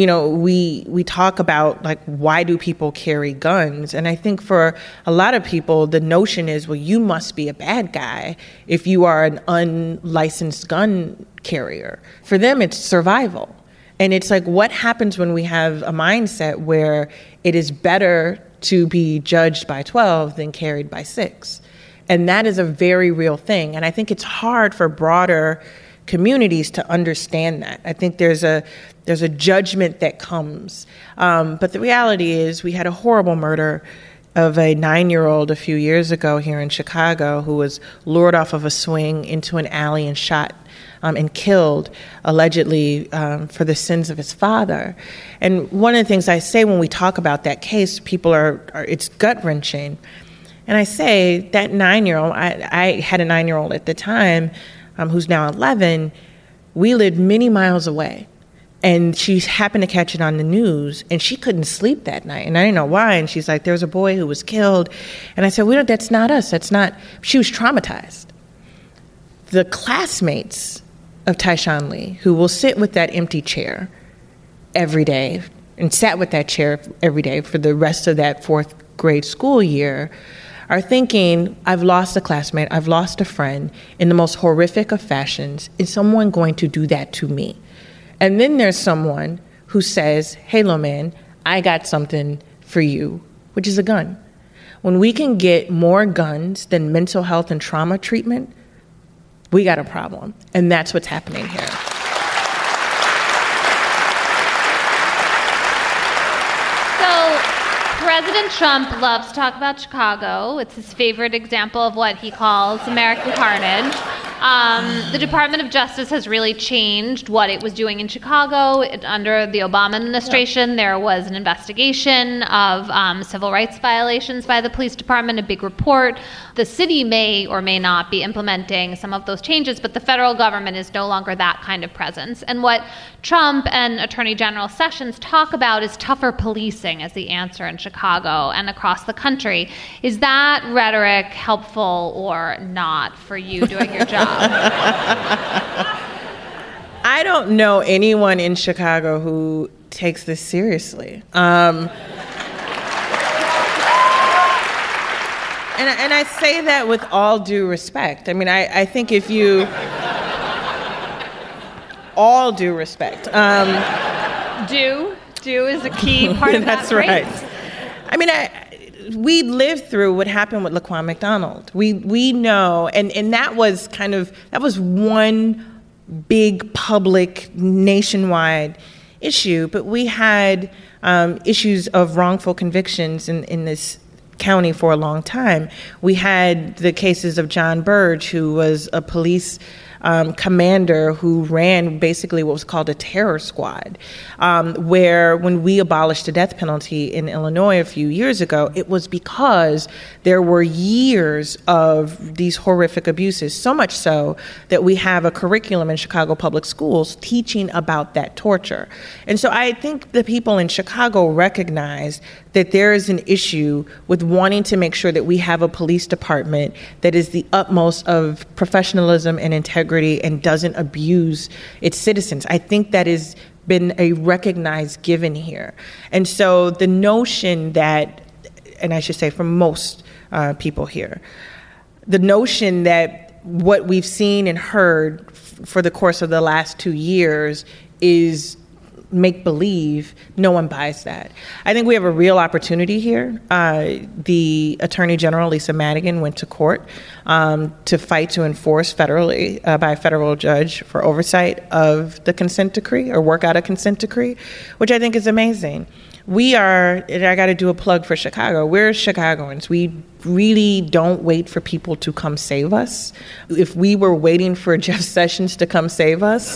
we talk about, like, why do people carry guns? And I think for a lot of people, the notion is, well, you must be a bad guy if you are an unlicensed gun carrier. For them, it's survival. And it's like, what happens when we have a mindset where it is better to be judged by 12 than carried by 6? And that is a very real thing. And I think it's hard for broader communities to understand that. I think there's a judgment that comes. But the reality is we had a horrible murder of a 9-year-old a few years ago here in Chicago who was lured off of a swing into an alley and shot and killed, allegedly, for the sins of his father. And one of the things I say when we talk about that case, people it's gut-wrenching. And I say that 9-year-old, I had a 9-year-old at the time who's now 11. We lived many miles away. And she happened to catch it on the news, and she couldn't sleep that night. And I didn't know why. And she's like, there's a boy who was killed. And I said, well, that's not us. She was traumatized. The classmates of Tyshawn Lee, who will sit with that empty chair every day, and sat with that chair every day for the rest of that 4th grade school year, are thinking, I've lost a classmate, I've lost a friend in the most horrific of fashions. Is someone going to do that to me? And then there's someone who says, hey, little man, I got something for you, which is a gun. When we can get more guns than mental health and trauma treatment, we got a problem. And that's what's happening here. President Trump loves to talk about Chicago. It's his favorite example of what he calls American carnage. The Department of Justice has really changed what it was doing in Chicago. Under the Obama administration, there was an investigation of civil rights violations by the police department, a big report. The city may or may not be implementing some of those changes, but the federal government is no longer that kind of presence. And what Trump and Attorney General Sessions talk about is tougher policing as the answer in Chicago and across the country. Is that rhetoric helpful or not for you doing your job? I don't know anyone in Chicago who takes this seriously. And I say that with all due respect. I mean, I think if you... all due respect. Do is a key part of that phrase. That's right. I mean, we lived through what happened with Laquan McDonald. We know, and that was one big public nationwide issue, but we had issues of wrongful convictions in this county for a long time. We had the cases of John Burge, who was a police commander who ran basically what was called a terror squad, where when we abolished the death penalty in Illinois a few years ago, it was because there were years of these horrific abuses, so much so that we have a curriculum in Chicago public schools teaching about that torture. And so I think the people in Chicago recognize that there is an issue with wanting to make sure that we have a police department that is the utmost of professionalism and integrity and doesn't abuse its citizens. I think that has been a recognized given here. And so the notion that, and I should say for most people here. The notion that what we've seen and heard for the course of the last 2 years is make-believe, no one buys that. I think we have a real opportunity here. The Attorney General, Lisa Madigan, went to court to fight to enforce federally, by a federal judge for oversight of the consent decree or work out a consent decree, which I think is amazing. We are, and I got to do a plug for Chicago, we're Chicagoans. We really don't wait for people to come save us. If we were waiting for Jeff Sessions to come save us,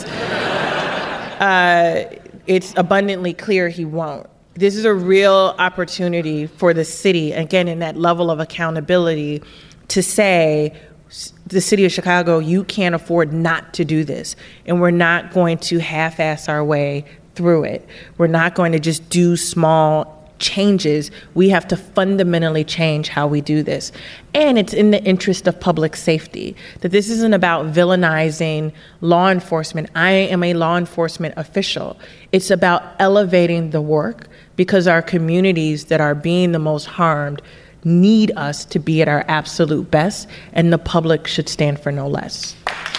it's abundantly clear he won't. This is a real opportunity for the city, again, in that level of accountability, to say, the city of Chicago, you can't afford not to do this. And we're not going to half-ass our way through it. We're not going to just do small changes. We have to fundamentally change how we do this. And it's in the interest of public safety, that this isn't about villainizing law enforcement. I am a law enforcement official. It's about elevating the work, because our communities that are being the most harmed need us to be at our absolute best, and the public should stand for no less.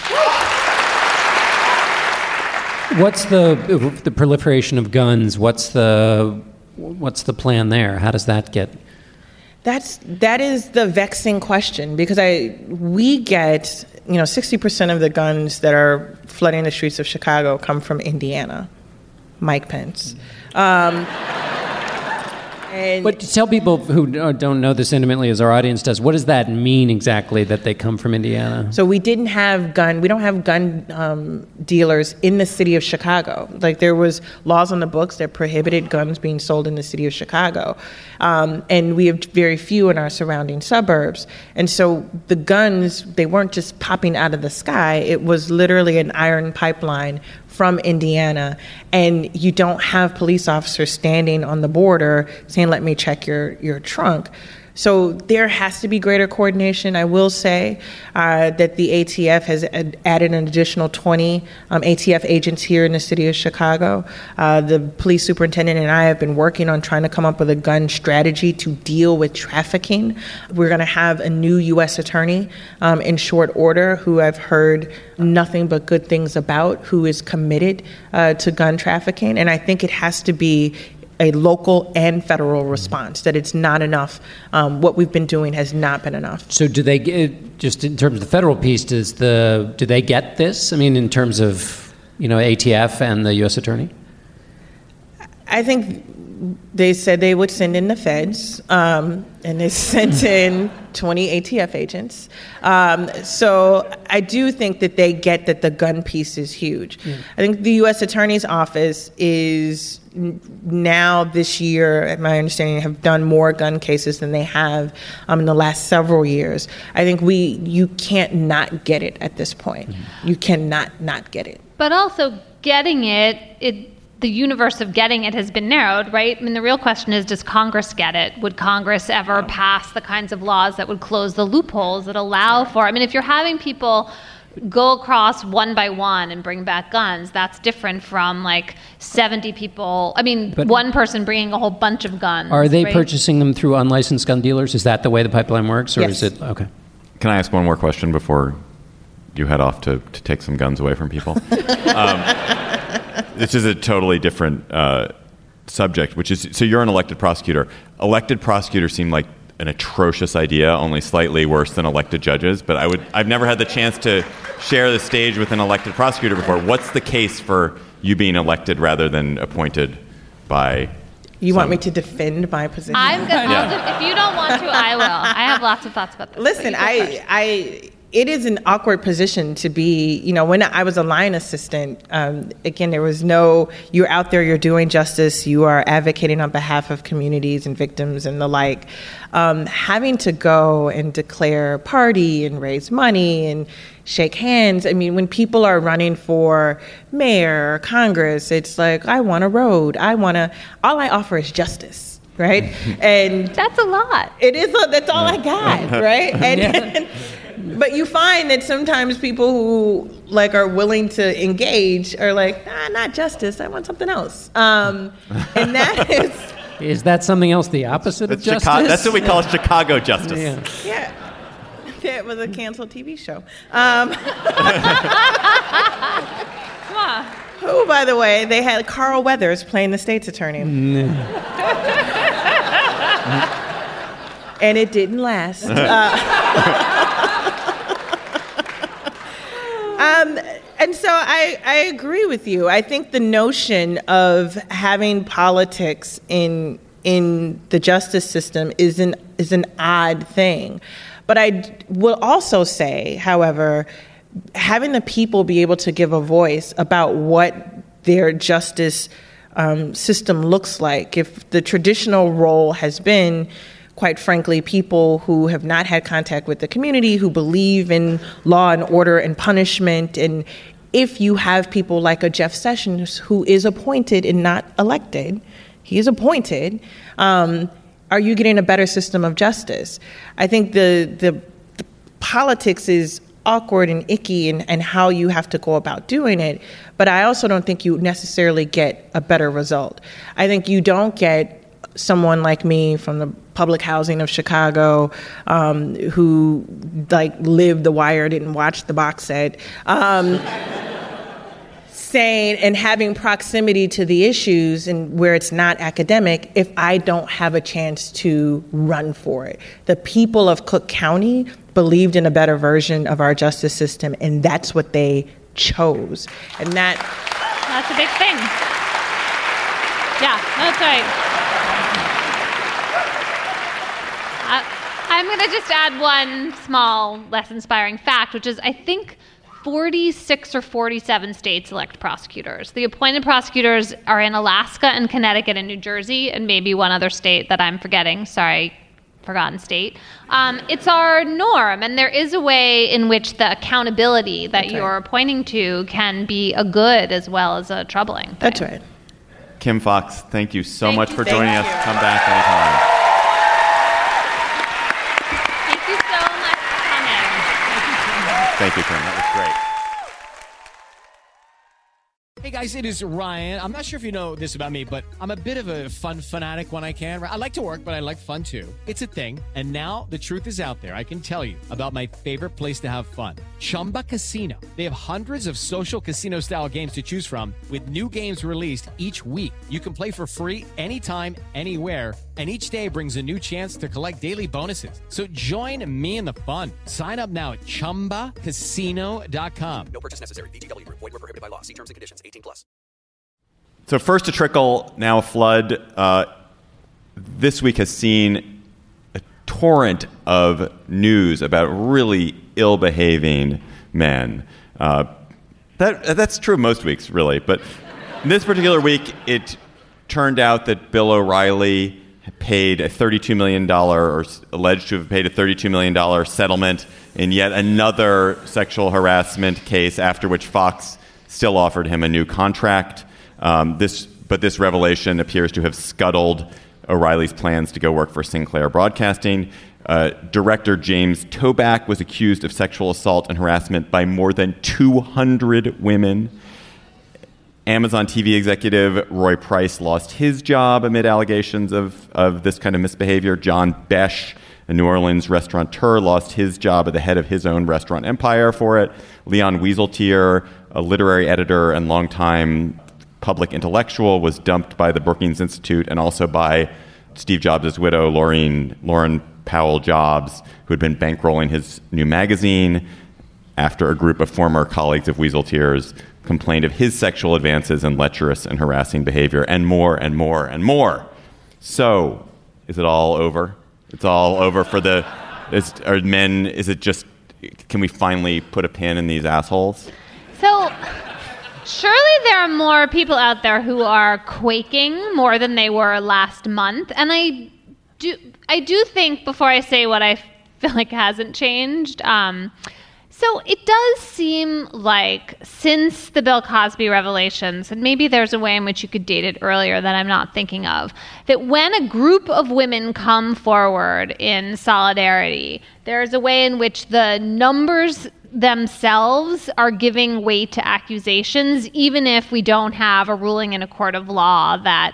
What's the proliferation of guns? What's the plan there? How does that get? That is the vexing question, because we get 60% of the guns that are flooding the streets of Chicago come from Indiana. Mike Pence. But to tell people who don't know this intimately, as our audience does, what does that mean exactly, that they come from Indiana? So we don't have gun dealers in the city of Chicago. Like, there was laws on the books that prohibited guns being sold in the city of Chicago. And we have very few in our surrounding suburbs. And so the guns, they weren't just popping out of the sky. It was literally an iron pipeline from Indiana, and you don't have police officers standing on the border saying, let me check your trunk. So there has to be greater coordination. I will say that the ATF has added an additional 20 ATF agents here in the city of Chicago. The police superintendent and I have been working on trying to come up with a gun strategy to deal with trafficking. We're going to have a new U.S. attorney in short order, who I've heard nothing but good things about, who is committed to gun trafficking. And I think it has to be a local and federal response, that it's not enough. What we've been doing has not been enough. So do they get, just in terms of the federal piece, do they get this? I mean, in terms of, ATF and the U.S. Attorney? I think they said they would send in the feds, and they sent in 20 ATF agents. So I do think that they get that the gun piece is huge. Yeah. I think the U.S. Attorney's Office is now this year, at my understanding, have done more gun cases than they have in the last several years. I think you can't not get it at this point. Mm-hmm. You cannot not get it. But also getting the universe of getting it has been narrowed, right? I mean, the real question is, does Congress get it? Would Congress ever pass the kinds of laws that would close the loopholes that allow for, I mean, if you're having people go across one by one and bring back guns, that's different from 70 people. I mean, but one person bringing a whole bunch of guns. Are they purchasing them through unlicensed gun dealers? Is that the way the pipeline works, or yes. Is it okay? Can I ask one more question before you head off to take some guns away from people? This is a totally different subject, which is, so you're an elected prosecutor. Elected prosecutors seem like an atrocious idea, only slightly worse than elected judges. But I've never had the chance to share the stage with an elected prosecutor before. What's the case for you being elected rather than appointed by? You want me to defend my position? I'm gonna. If you don't want to, I will. I have lots of thoughts about this. Listen, it is an awkward position to be, when I was a line assistant, again, there was you're out there, you're doing justice, you are advocating on behalf of communities and victims and the like. Having to go and declare a party and raise money and shake hands. I mean, when people are running for mayor or Congress, it's like, I want a road. All I offer is justice. Right? And that's a lot. It is. That's all I got. Right? But you find that sometimes people who are willing to engage are like, not justice. I want something else. And that is Is that something else the opposite of justice? That's what we call Chicago justice. Yeah. It was a canceled TV show. Who, by the way, they had Carl Weathers playing the state's attorney. And it didn't last. And so I agree with you. I think the notion of having politics in the justice system is an odd thing. But I will also say, however, having the people be able to give a voice about what their justice system looks like. If the traditional role has been, quite frankly, people who have not had contact with the community, who believe in law and order and punishment, and if you have people like a Jeff Sessions who is appointed and not elected, he is appointed, are you getting a better system of justice? I think the politics is awkward and icky and how you have to go about doing it, but I also don't think you necessarily get a better result. I think you don't get someone like me from the public housing of Chicago who lived The Wire, didn't watch the box set, saying and having proximity to the issues and where it's not academic if I don't have a chance to run for it. The people of Cook County believed in a better version of our justice system, and that's what they chose. And that's a big thing. Yeah, that's right. I'm going to just add one small, less inspiring fact, which is I think 46 or 47 states elect prosecutors. The appointed prosecutors are in Alaska and Connecticut and New Jersey and maybe one other state that I'm forgetting. Sorry, forgotten state. It's our norm, and there is a way in which the accountability that you're pointing to can be a good as well as a troubling thing. That's right. Kim Foxx, thank you so much for joining us. Come back anytime. Thank you, Kim. That was great. Hey, guys, it is Ryan. I'm not sure if you know this about me, but I'm a bit of a fun fanatic when I can. I like to work, but I like fun, too. It's a thing. And now the truth is out there. I can tell you about my favorite place to have fun. Chumba Casino. They have hundreds of social casino-style games to choose from with new games released each week. You can play for free anytime, anywhere, and each day brings a new chance to collect daily bonuses. So join me in the fun. Sign up now at ChumbaCasino.com. No purchase necessary. VGW Group. Void where prohibited by law. See terms and conditions. 18+. So first a trickle, now a flood. This week has seen a torrent of news about really ill-behaving men. That's true most weeks, really. But this particular week, it turned out that Bill O'Reilly paid a $32 million, or alleged to have paid a $32 million settlement in yet another sexual harassment case, after which Fox still offered him a new contract. But this revelation appears to have scuttled O'Reilly's plans to go work for Sinclair Broadcasting. Director James Toback was accused of sexual assault and harassment by more than 200 women. Amazon TV executive Roy Price lost his job amid allegations of this kind of misbehavior. John Besh, a New Orleans restaurateur, lost his job at the head of his own restaurant empire for it. Leon Wieseltier, a literary editor and longtime public intellectual, was dumped by the Brookings Institute and also by Steve Jobs' widow, Lauren Powell Jobs, who had been bankrolling his new magazine after a group of former colleagues of Wieseltier's complained of his sexual advances and lecherous and harassing behavior, and more and more and more. So, is it all over? It's all over for are men, is it just, can we finally put a pin in these assholes? So, surely there are more people out there who are quaking more than they were last month. And I do think, before I say what I feel like hasn't changed, so it does seem like since the Bill Cosby revelations, and maybe there's a way in which you could date it earlier that I'm not thinking of, that when a group of women come forward in solidarity, there's a way in which the numbers themselves are giving weight to accusations, even if we don't have a ruling in a court of law that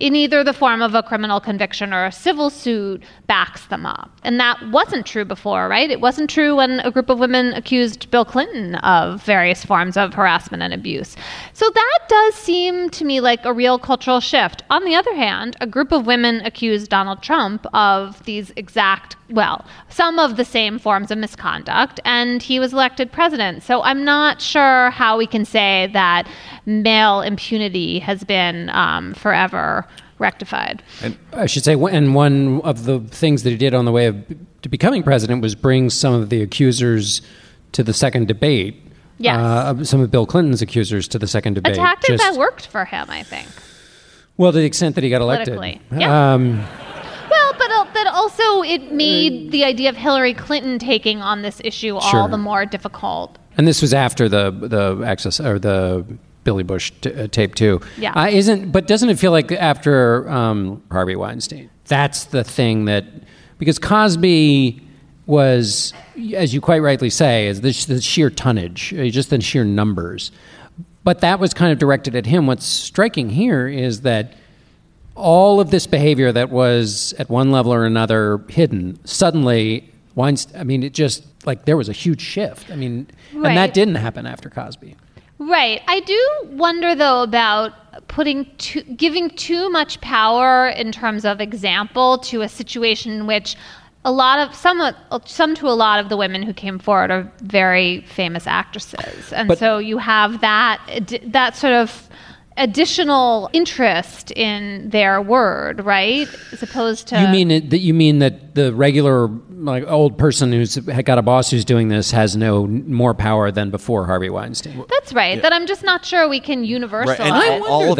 in either the form of a criminal conviction or a civil suit backs them up. And that wasn't true before, right? It wasn't true when a group of women accused Bill Clinton of various forms of harassment and abuse. So that does seem to me like a real cultural shift. On the other hand, a group of women accused Donald Trump of these some of the same forms of misconduct, and he was elected president. So I'm not sure how we can say that male impunity has been forever rectified. And I should say, and one of the things that he did on the way to becoming president was bring some of the accusers to the second debate. Yes. Some of Bill Clinton's accusers to the second debate. A tactic that worked for him, I think. Well, to the extent that he got elected. Politically. Yeah. But also it made the idea of Hillary Clinton taking on this issue all the more difficult. And this was after the access or the Billy Bush tape too. Yeah. But doesn't it feel like after Harvey Weinstein, that's the thing that, because Cosby was, as you quite rightly say, is the sheer tonnage, just the sheer numbers. But that was kind of directed at him. What's striking here is that all of this behavior that was at one level or another hidden, suddenly Weinstein, it just, like, there was a huge shift. And that didn't happen after Cosby. Right. I do wonder, though, about giving too much power in terms of example to a situation in which some to a lot of the women who came forward are very famous actresses. And so you have that sort of additional interest in their word, right? As opposed to... You mean that the regular, like, old person who's got a boss who's doing this has no more power than before Harvey Weinstein? That's right. Yeah. That I'm just not sure we can universalize. Right. And I wonder,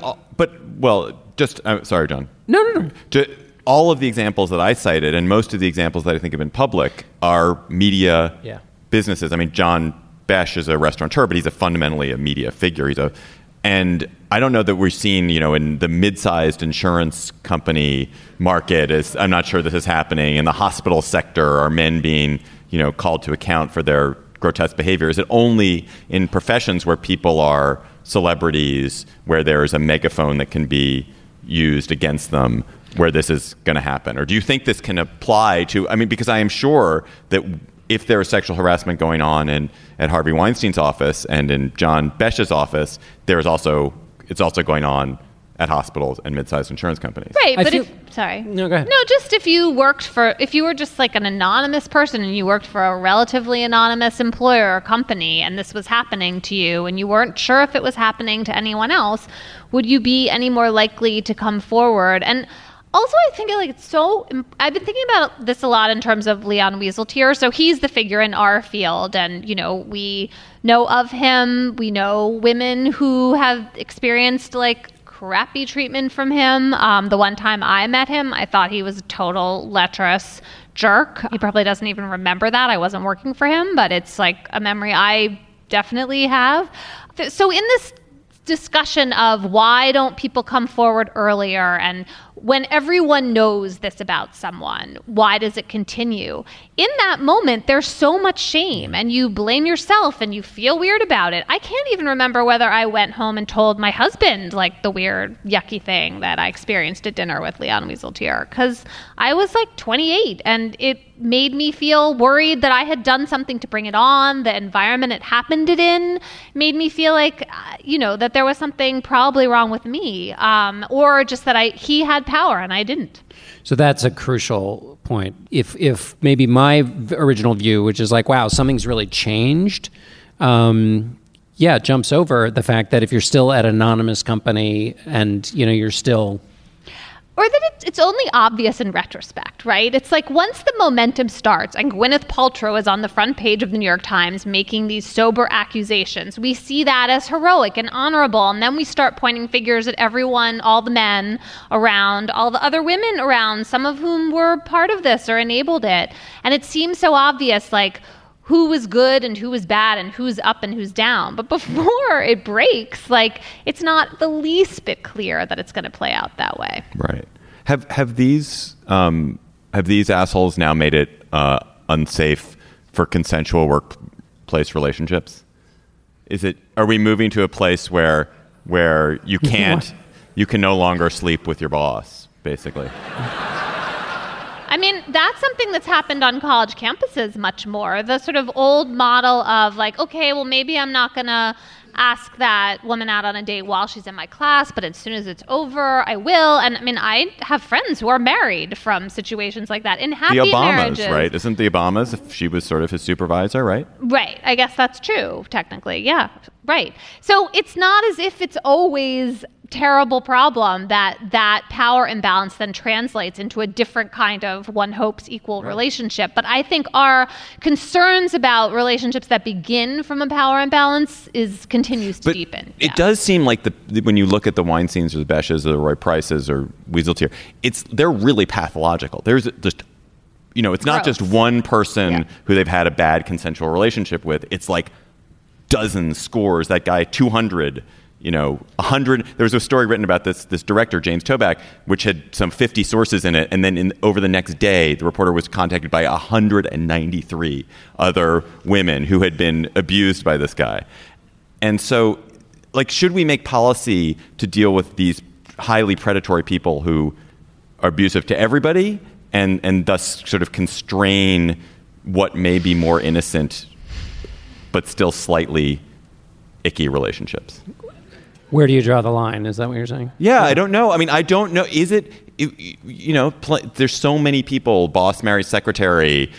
sorry, John. No. All of the examples that I cited, and most of the examples that I think have been public, are media businesses. John Besh is a restaurateur, but he's fundamentally a media figure. And I don't know that we're seeing, in the mid-sized insurance company market, I'm not sure this is happening. In the hospital sector, are men being, called to account for their grotesque behavior? Is it only in professions where people are celebrities, where there is a megaphone that can be used against them, where this is going to happen? Or do you think this can apply to, because I am sure that if there is sexual harassment going on at Harvey Weinstein's office and in John Besh's office, it's also going on at hospitals and mid-sized insurance companies. Right, but No, go ahead. No, just if you were just like an anonymous person and you worked for a relatively anonymous employer or company and this was happening to you and you weren't sure if it was happening to anyone else, would you be any more likely to come forward? And also, I think I've been thinking about this a lot in terms of Leon Wieseltier. So he's the figure in our field, and we know of him. We know women who have experienced crappy treatment from him. The one time I met him, I thought he was a total lecherous jerk. He probably doesn't even remember that. I wasn't working for him, but it's like a memory I definitely have. So in this discussion of why don't people come forward earlier, and when everyone knows this about someone, why does it continue? In that moment, there's so much shame and you blame yourself and you feel weird about it. I can't even remember whether I went home and told my husband the weird, yucky thing that I experienced at dinner with Leon Wieseltier, because I was 28 and it made me feel worried that I had done something to bring it on. The environment it happened in made me feel that there was something probably wrong with me, or just that he had power and I didn't. So that's a crucial point. If maybe my original view, which is wow, something's really changed, it jumps over the fact that if you're still at an anonymous company and you're still... Or that it's only obvious in retrospect, right? It's once the momentum starts and Gwyneth Paltrow is on the front page of the New York Times making these sober accusations, we see that as heroic and honorable. And then we start pointing fingers at everyone, all the men around, all the other women around, some of whom were part of this or enabled it. And it seems so obvious, who was good and who was bad and who's up and who's down. But before it breaks, it's not the least bit clear that it's going to play out that way. Right. Have these assholes now made it unsafe for consensual workplace relationships? Are we moving to a place where you can't you can no longer sleep with your boss, basically. I mean, that's something that's happened on college campuses much more. The sort of old model of like, okay, well, maybe I'm not going to ask that woman out on a date while she's in my class, but as soon as it's over, I will. And I mean, I have friends who are married from situations like that in happy marriages. The Obamas, marriages. Right? Isn't the Obamas, she was sort of his supervisor, right? Right. I guess that's true, technically. Yeah, right. So it's not as if it's always terrible problem that power imbalance then translates into a different kind of one hopes equal relationship. But I think our concerns about relationships that begin from a power imbalance continues to deepen. It does seem like when you look at the Weinsteins or the Beshes or the Roy Prices or Wieseltier, they're really pathological. There's just, it's not just one person who they've had a bad consensual relationship with. It's like dozens, scores, that guy 200. 100. There was a story written about this director, James Toback, which had some 50 sources in it. And then over the next day, the reporter was contacted by 193 other women who had been abused by this guy. And so, should we make policy to deal with these highly predatory people who are abusive to everybody and thus sort of constrain what may be more innocent but still slightly icky relationships? Where do you draw the line? Is that what you're saying? Yeah, I don't know. I mean, I don't know. Is it, there's so many people, boss marries secretary,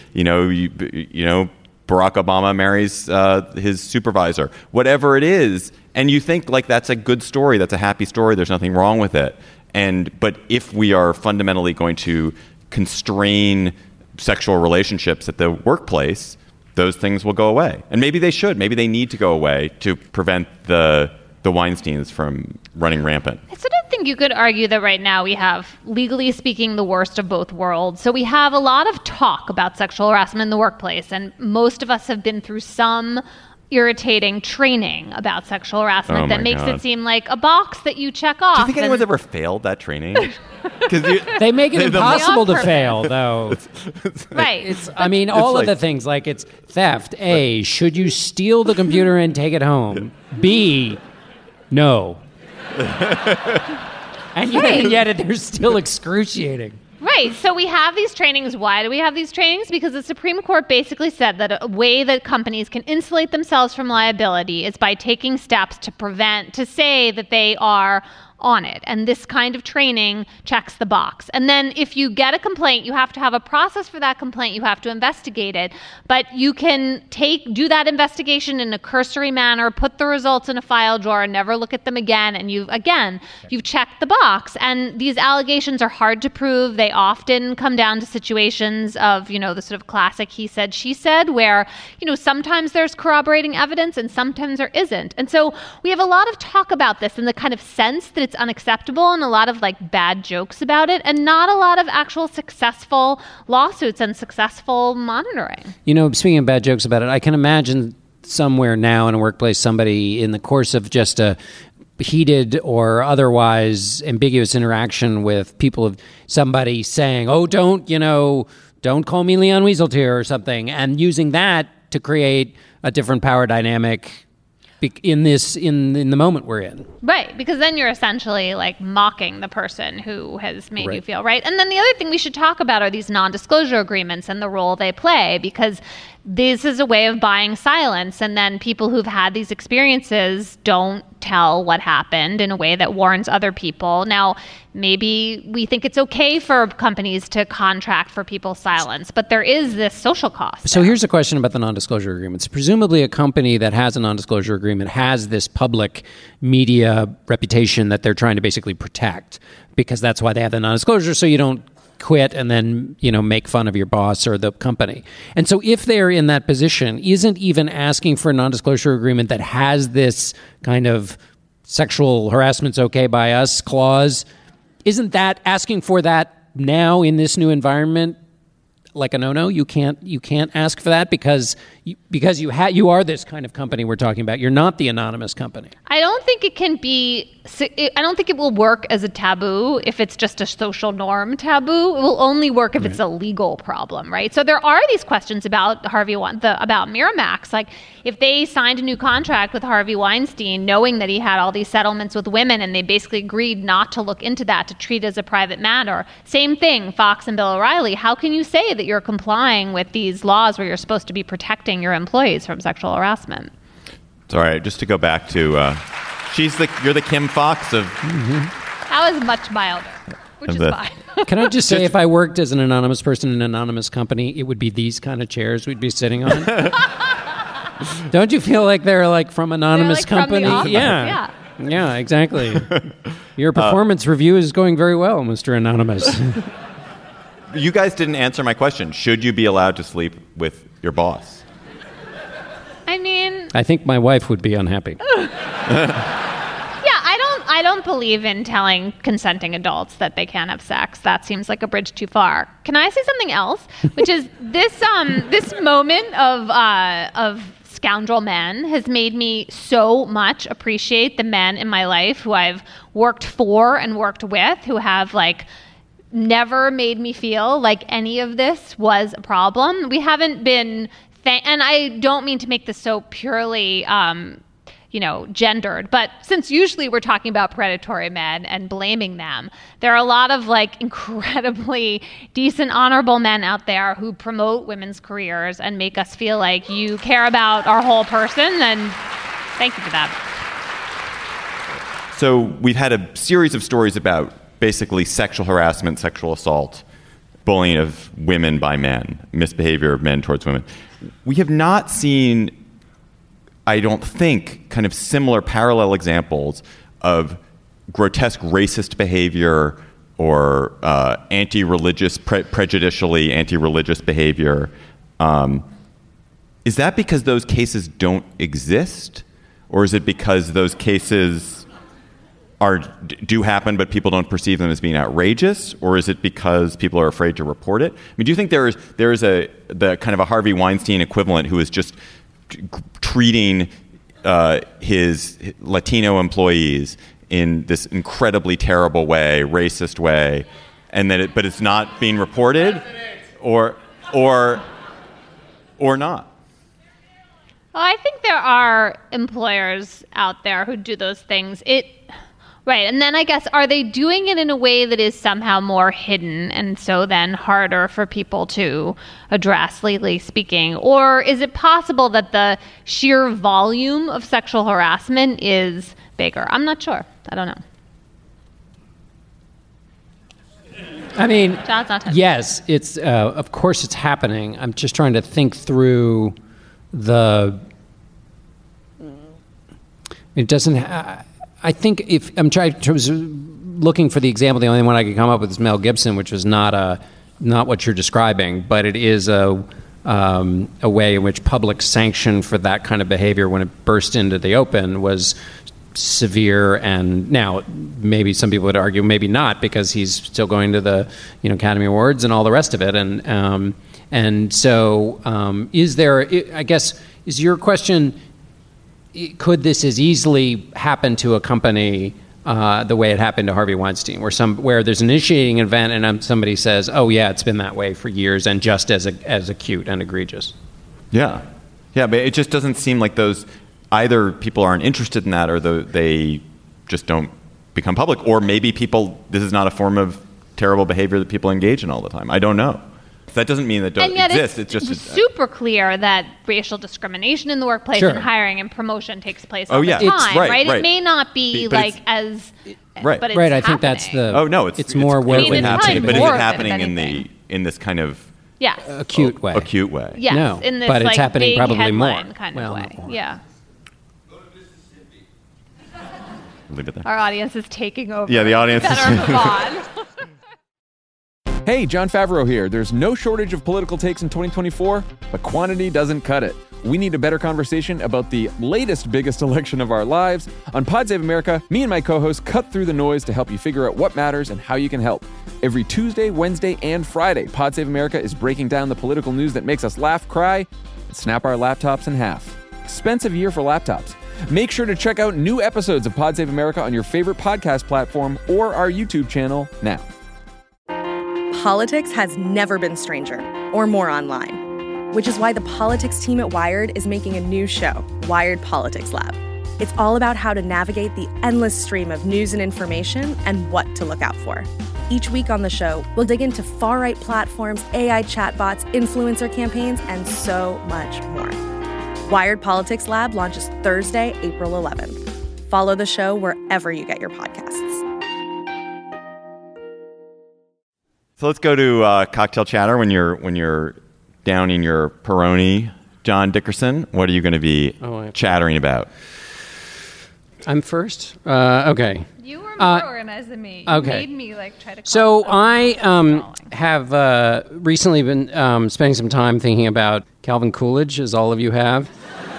Barack Obama marries his supervisor, whatever it is. And you think that's a good story. That's a happy story. There's nothing wrong with it. But if we are fundamentally going to constrain sexual relationships at the workplace, those things will go away. And maybe they should. Maybe they need to go away to prevent the Weinsteins from running rampant. I sort of think you could argue that right now we have, legally speaking, the worst of both worlds. So we have a lot of talk about sexual harassment in the workplace, and most of us have been through some irritating training about sexual harassment that makes it seem like a box that you check off. Do you think anyone's ever failed that training? They make it impossible to fail, though. Right. All of the things, it's theft. A, should you steal the computer and take it home? B, no. And yet they're still excruciating. Right. So we have these trainings. Why do we have these trainings? Because the Supreme Court basically said that a way that companies can insulate themselves from liability is by taking steps to say that they are on it. And this kind of training checks the box. And then if you get a complaint, you have to have a process for that complaint. You have to investigate it. But you can do that investigation in a cursory manner, put the results in a file drawer, and never look at them again. And you've checked the box. And these allegations are hard to prove. They often come down to situations of, the sort of classic he said, she said, where, sometimes there's corroborating evidence and sometimes there isn't. And so we have a lot of talk about this in the kind of sense that it's unacceptable and a lot of bad jokes about it and not a lot of actual successful lawsuits and successful monitoring. Speaking of bad jokes about it, I can imagine somewhere now in a workplace, somebody in the course of just a heated or otherwise ambiguous interaction with people of somebody saying, oh, don't call me Leon Wieseltier or something, and using that to create a different power dynamic in the moment we're in. Right, because then you're essentially mocking the person who has made you feel right. And then the other thing we should talk about are these non-disclosure agreements and the role they play, because this is a way of buying silence, and then people who've had these experiences don't tell what happened in a way that warns other people. Now, maybe we think it's okay for companies to contract for people's silence, but there is this social cost. So here's a question about the non-disclosure agreements. Presumably a company that has a non-disclosure agreement has this public media reputation that they're trying to basically protect, because that's why they have the non-disclosure, so you don't quit and then, make fun of your boss or the company. And so if they're in that position, isn't even asking for a non-disclosure agreement that has this kind of sexual harassment's okay by us clause, isn't that asking for that now in this new environment like a no-no? You can't ask for that because you are this kind of company we're talking about. You're not the anonymous company. I don't think it can be I don't think it will work as a taboo if it's just a social norm taboo. It will only work if it's a legal problem, right? So there are these questions about about Miramax. Like, if they signed a new contract with Harvey Weinstein, knowing that he had all these settlements with women, and they basically agreed not to look into that, to treat it as a private matter. Same thing, Fox and Bill O'Reilly. How can you say that you're complying with these laws where you're supposed to be protecting your employees from sexual harassment? Sorry, just to go back to, you're the Kim Fox of. That was much milder, which is fine. Can I just say, if I worked as an anonymous person in an anonymous company, it would be these kind of chairs we'd be sitting on. Don't you feel like they're like from anonymous company? From the office. Yeah, exactly. Your performance review is going very well, Mr. Anonymous. You guys didn't answer my question. Should you be allowed to sleep with your boss? I mean, I think my wife would be unhappy. I don't believe in telling consenting adults that they can't have sex. That seems like a bridge too far. Can I say something else? Which is this moment of scoundrel men has made me so much appreciate the men in my life who I've worked for and worked with, who have like never made me feel like any of this was a problem. We haven't been, and I don't mean to make this so purely gendered, but since usually we're talking about predatory men and blaming them, there are a lot of like incredibly decent, honorable men out there who promote women's careers and make us feel like you care about our whole person, and thank you for that. So we've had a series of stories about basically sexual harassment, sexual assault, bullying of women by men, misbehavior of men towards women. We have not seen, I don't think, kind of similar parallel examples of grotesque racist behavior or anti-religious, prejudicially anti-religious behavior. Is that because those cases don't exist? Or is it because those cases do happen but people don't perceive them as being outrageous? Or is it because people are afraid to report it? I mean, do you think there is the kind of a Harvey Weinstein equivalent who is just treating his Latino employees in this incredibly terrible way, racist way, and but it's not being reported, or not? Well, I think there are employers out there who do those things. Right, and then I guess, are they doing it in a way that is somehow more hidden and so then harder for people to address, legally speaking? Or is it possible that the sheer volume of sexual harassment is bigger? I'm not sure. I don't know. I mean, John's not yes, it's of course it's happening. I'm just trying to think through it doesn't. I think if I'm looking for the example, the only one I could come up with is Mel Gibson, which was not what you're describing, but it is a way in which public sanction for that kind of behavior, when it burst into the open, was severe. And now maybe some people would argue maybe not, because he's still going to the Academy Awards and all the rest of it. And so is there? I guess is your question? Could this as easily happen to a company the way it happened to Harvey Weinstein, where there's an initiating event and somebody says, "Oh yeah, it's been that way for years," and just as acute and egregious? Yeah, but it just doesn't seem like those. Either people aren't interested in that, or they just don't become public, or maybe this is not a form of terrible behavior that people engage in all the time. I don't know. That doesn't mean that it doesn't exist. It's just super clear that racial discrimination in the workplace and hiring and promotion takes place all the time, right? It may not be but it's right. I think that's the. Oh no, it's more widely happening. But is it happening in this kind of acute way? Acute way. Yes, no, in this but it's happening big probably more kind of way. Yeah. Leave it there. Our audience is taking over. Yeah, the audience is. Better move on. Hey, Jon Favreau here. There's no shortage of political takes in 2024, but quantity doesn't cut it. We need a better conversation about the latest biggest election of our lives. On Pod Save America, me and my co-hosts cut through the noise to help you figure out what matters and how you can help. Every Tuesday, Wednesday, and Friday, Pod Save America is breaking down the political news that makes us laugh, cry, and snap our laptops in half. Expensive year for laptops. Make sure to check out new episodes of Pod Save America on your favorite podcast platform or our YouTube channel now. Politics has never been stranger or more online, which is why the politics team at Wired is making a new show, Wired Politics Lab. It's all about how to navigate the endless stream of news and information and what to look out for. Each week on the show, we'll dig into far-right platforms, AI chatbots, influencer campaigns, and so much more. Wired Politics Lab launches Thursday, April 11th. Follow the show wherever you get your podcasts. So let's go to cocktail chatter when you're downing your Peroni. John Dickerson, what are you going to be chattering about? I'm first? Okay. You were more organized than me. You okay. made me try to. So I have recently been spending some time thinking about Calvin Coolidge, as all of you have,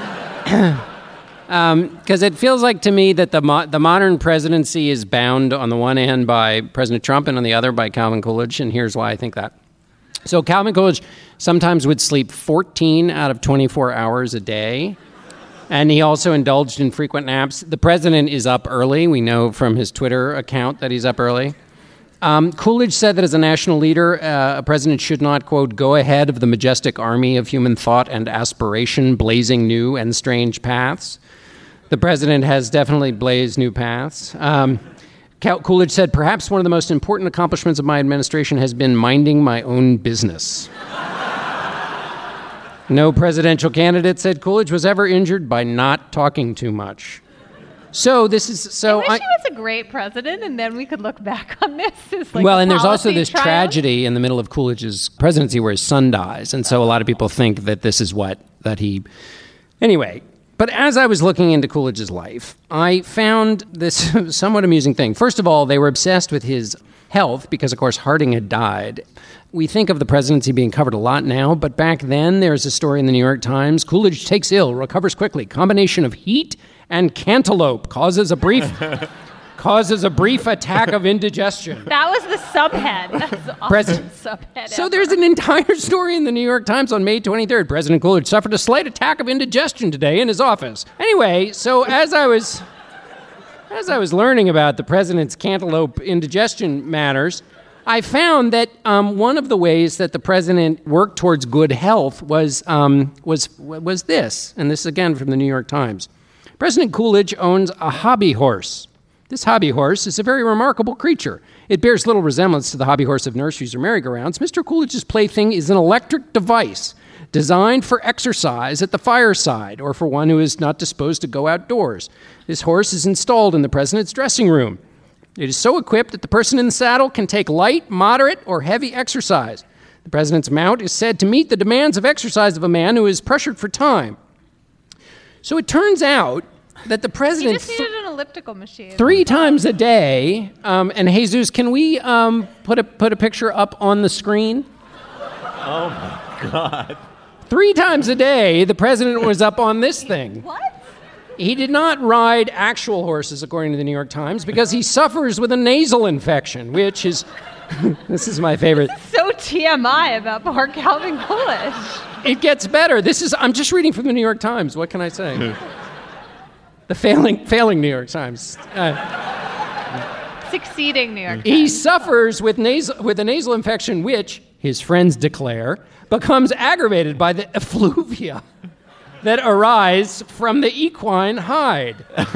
because it feels like to me that the modern presidency is bound on the one hand by President Trump and on the other by Calvin Coolidge, and here's why I think that. So Calvin Coolidge sometimes would sleep 14 out of 24 hours a day. And he also indulged in frequent naps. The president is up early. We know from his Twitter account that he's up early. Coolidge said that as a national leader, a president should not, quote, go ahead of the majestic army of human thought and aspiration, blazing new and strange paths. The president has definitely blazed new paths. Coolidge said, perhaps one of the most important accomplishments of my administration has been minding my own business. No presidential candidate, said Coolidge, was ever injured by not talking too much. So this is so. I wish he was a great president, and then we could look back on this as like well, a and there's also this triumph. tragedy in the middle of Coolidge's presidency where his son dies, and so a lot of people think that this is that he. Anyway, but as I was looking into Coolidge's life, I found this somewhat amusing thing. First of all, they were obsessed with his health because, of course, Harding had died. We think of the presidency being covered a lot now, but back then there's a story in the New York Times. Coolidge takes ill, recovers quickly. Combination of heat and cantaloupe causes a brief attack of indigestion. That was the subhead. That's awesome subhead. So there's an entire story in the New York Times on May 23rd. President Coolidge suffered a slight attack of indigestion today in his office. Anyway, so as I was learning about the president's cantaloupe indigestion matters, I found that one of the ways that the president worked towards good health was this, and this again from the New York Times. President Coolidge owns a hobby horse. This hobby horse is a very remarkable creature. It bears little resemblance to the hobby horse of nurseries or merry-go-rounds. Mr. Coolidge's plaything is an electric device designed for exercise at the fireside or for one who is not disposed to go outdoors. This horse is installed in the president's dressing room. It is so equipped that the person in the saddle can take light, moderate, or heavy exercise. The president's mount is said to meet the demands of exercise of a man who is pressured for time. So it turns out that the president... He just needed an elliptical machine. 3 times a day, and Jesus, can we put a picture up on the screen? Oh, my God. 3 times a day, the president was up on this thing. What? He did not ride actual horses, according to the New York Times, because he suffers with a nasal infection, which is... This is my favorite. This is so TMI about poor Calvin Coolidge. It gets better. I'm just reading from the New York Times. What can I say? The failing New York Times. Succeeding New York Times. He suffers with a nasal infection, which, his friends declare, becomes aggravated by the effluvia that arise from the equine hide.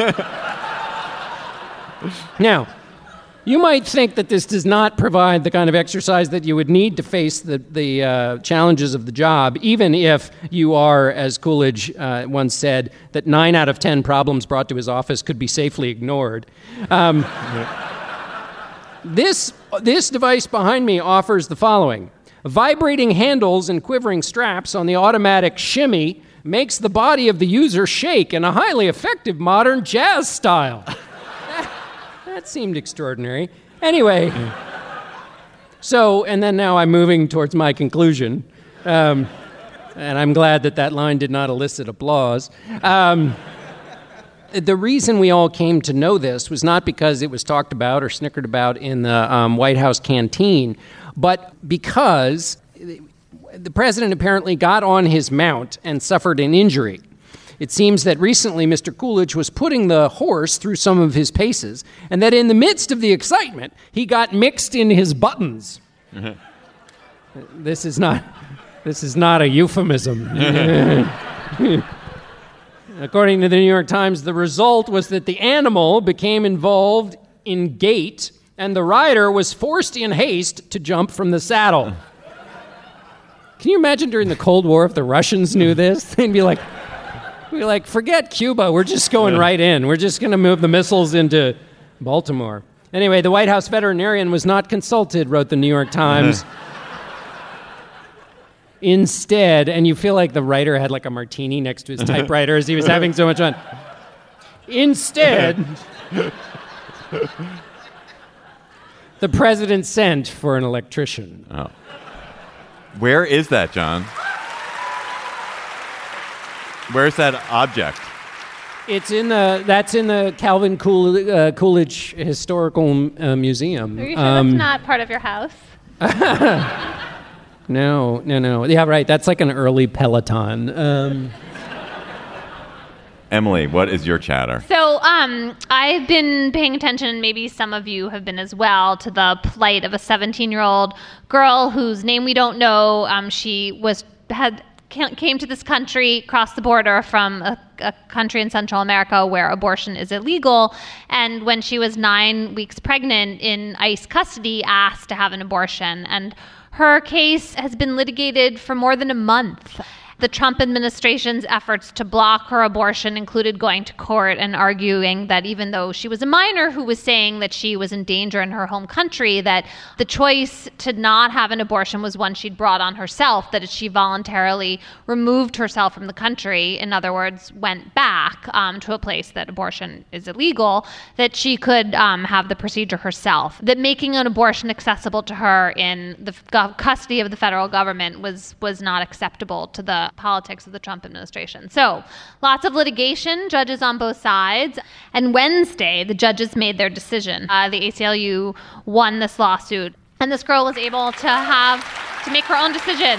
Now, you might think that this does not provide the kind of exercise that you would need to face the challenges of the job, even if you are, as Coolidge once said, that 9 out of 10 problems brought to his office could be safely ignored. This device behind me offers the following. Vibrating handles and quivering straps on the automatic shimmy makes the body of the user shake in a highly effective modern jazz style. That seemed extraordinary. Anyway, and then now I'm moving towards my conclusion. And I'm glad that line did not elicit applause. The reason we all came to know this was not because it was talked about or snickered about in the White House canteen, but because the president apparently got on his mount and suffered an injury. It seems that recently Mr. Coolidge was putting the horse through some of his paces, and that in the midst of the excitement, he got mixed in his buttons. This is not a euphemism. According to the New York Times, the result was that the animal became involved in gait, and the rider was forced in haste to jump from the saddle. Can you imagine during the Cold War if the Russians knew this? They'd be like, forget Cuba, we're just going right in. We're just going to move the missiles into Baltimore. Anyway, the White House veterinarian was not consulted, wrote the New York Times. Instead, and you feel like the writer had like a martini next to his typewriter as he was having so much fun. Instead, the president sent for an electrician. Oh. Where is that, John? Where's that object? That's in the Calvin Coolidge Historical Museum. Are you sure that's not part of your house? No. Yeah, right. That's like an early Peloton. Emily, what is your chatter? So I've been paying attention, maybe some of you have been as well, to the plight of a 17-year-old girl whose name we don't know. She came to this country, crossed the border from a country in Central America where abortion is illegal, and when she was 9 weeks pregnant in ICE custody, asked to have an abortion. And her case has been litigated for more than a month. The Trump administration's efforts to block her abortion included going to court and arguing that even though she was a minor who was saying that she was in danger in her home country, that the choice to not have an abortion was one she'd brought on herself, that she voluntarily removed herself from the country, in other words, went back to a place that abortion is illegal, that she could have the procedure herself, that making an abortion accessible to her in the custody of the federal government was not acceptable to the politics of the Trump administration. So lots of litigation, judges on both sides. And Wednesday, the judges made their decision. The ACLU won this lawsuit, and this girl was able to make her own decision.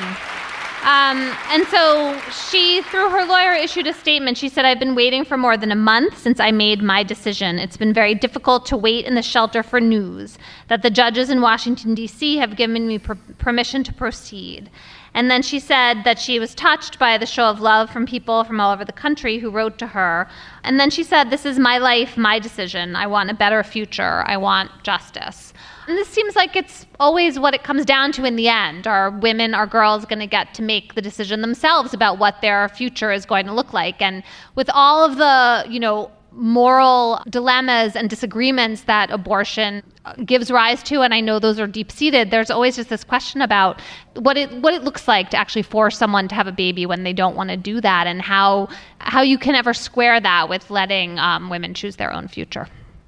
And so she, through her lawyer, issued a statement. She said, "I've been waiting for more than a month since I made my decision. It's been very difficult to wait in the shelter for news that the judges in Washington, D.C. have given me permission to proceed." And then she said that she was touched by the show of love from people from all over the country who wrote to her. And then she said, "This is my life, my decision. I want a better future. I want justice." And this seems like it's always what it comes down to in the end. Are women, are girls going to get to make the decision themselves about what their future is going to look like? And with all of the, moral dilemmas and disagreements that abortion gives rise to, and I know those are deep-seated, there's always just this question about what it looks like to actually force someone to have a baby when they don't want to do that, and how you can ever square that with letting women choose their own future.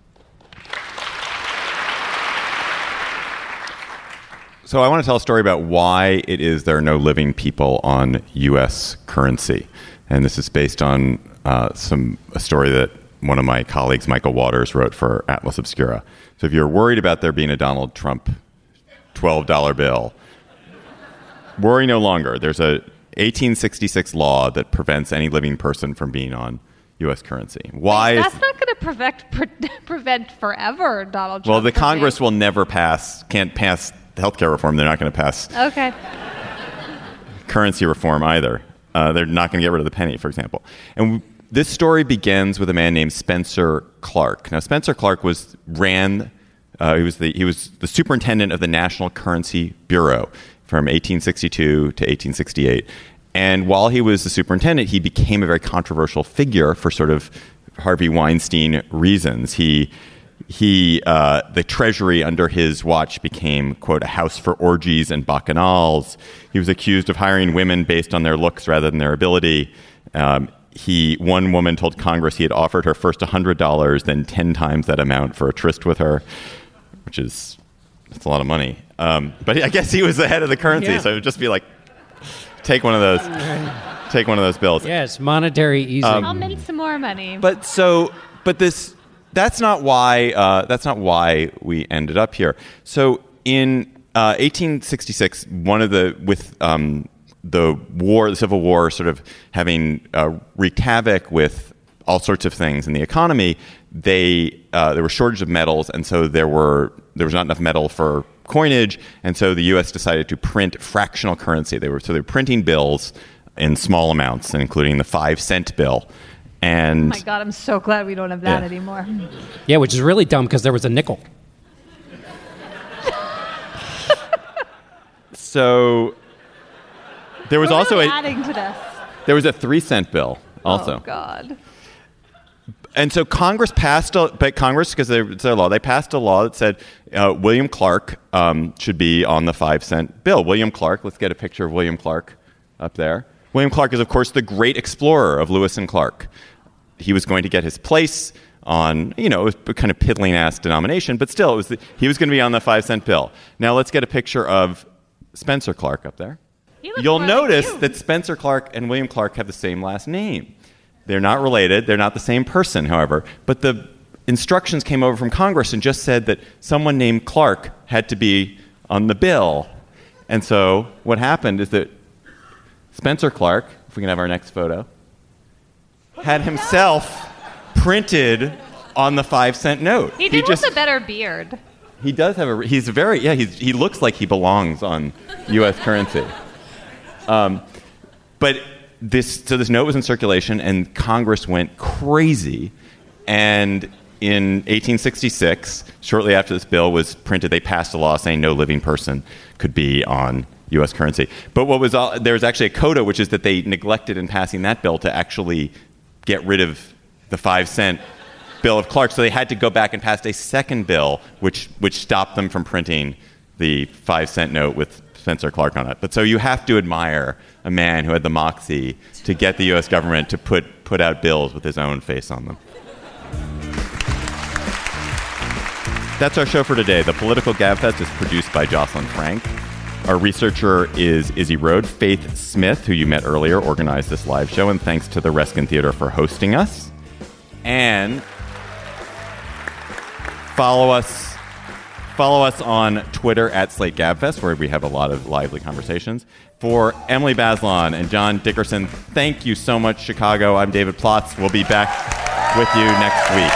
So I want to tell a story about why it is there are no living people on U.S. currency. And this is based on a story that one of my colleagues, Michael Waters, wrote for Atlas Obscura. So if you're worried about there being a Donald Trump $12 bill, worry no longer. There's a 1866 law that prevents any living person from being on U.S. currency. Why? That's not going to prevent forever Donald Trump. Well, the Congress will never can't pass healthcare reform. They're not going to pass currency reform either. They're not going to get rid of the penny, for example. And this story begins with a man named Spencer Clark. Now, Spencer Clark he was the superintendent of the National Currency Bureau from 1862 to 1868. And while he was the superintendent, he became a very controversial figure for sort of Harvey Weinstein reasons. The Treasury under his watch became, quote, a house for orgies and bacchanals. He was accused of hiring women based on their looks rather than their ability. One woman told Congress he had offered her first $100, then 10 times that amount for a tryst with her, that's a lot of money. But I guess he was the head of the currency, so it would just be like, take one of those bills. Yes, monetary easing. I'll mint some more money. That's not why we ended up here. So in 1866, the Civil War, sort of having wreaked havoc with all sorts of things in the economy, there were shortage of metals, and so there was not enough metal for coinage, and so the U.S. decided to print fractional currency. They were printing bills in small amounts, including the 5-cent bill. And oh my God, I'm so glad we don't have that anymore. Yeah, which is really dumb because there was a nickel. So there was also adding to this. There was a 3-cent bill also. Oh God. And so Congress because it's their law, they passed a law that said William Clark should be on the 5-cent bill. William Clark, let's get a picture of William Clark up there. William Clark is, of course, the great explorer of Lewis and Clark. He was going to get his place on, it was a kind of piddling-ass denomination, but still, he was going to be on the 5-cent bill. Now let's get a picture of Spencer Clark up there. You'll notice that Spencer Clark and William Clark have the same last name. They're not related. They're not the same person, however. But the instructions came over from Congress and just said that someone named Clark had to be on the bill. And so what happened is that Spencer Clark, if we can have our next photo, had himself printed on the 5-cent note. He did have a better beard. He does have he looks like he belongs on U.S. currency. But this note was in circulation, and Congress went crazy. And in 1866, shortly after this bill was printed, they passed a law saying no living person could be on U.S. currency. But there was actually a coda, which is that they neglected in passing that bill to actually get rid of the 5-cent bill of Clark. So they had to go back and pass a second bill, which stopped them from printing the 5-cent note with Spencer Clark on it. But so you have to admire a man who had the moxie to get the U.S. government to put out bills with his own face on them. That's our show for today. The Political Gabfest is produced by Jocelyn Frank. Our researcher is Izzy Rode. Faith Smith, who you met earlier, organized this live show. And thanks to the Reskin Theater for hosting us. And follow us on Twitter at Slate Gabfest, where we have a lot of lively conversations. For Emily Bazelon and John Dickerson, thank you so much, Chicago. I'm David Plotz. We'll be back with you next week.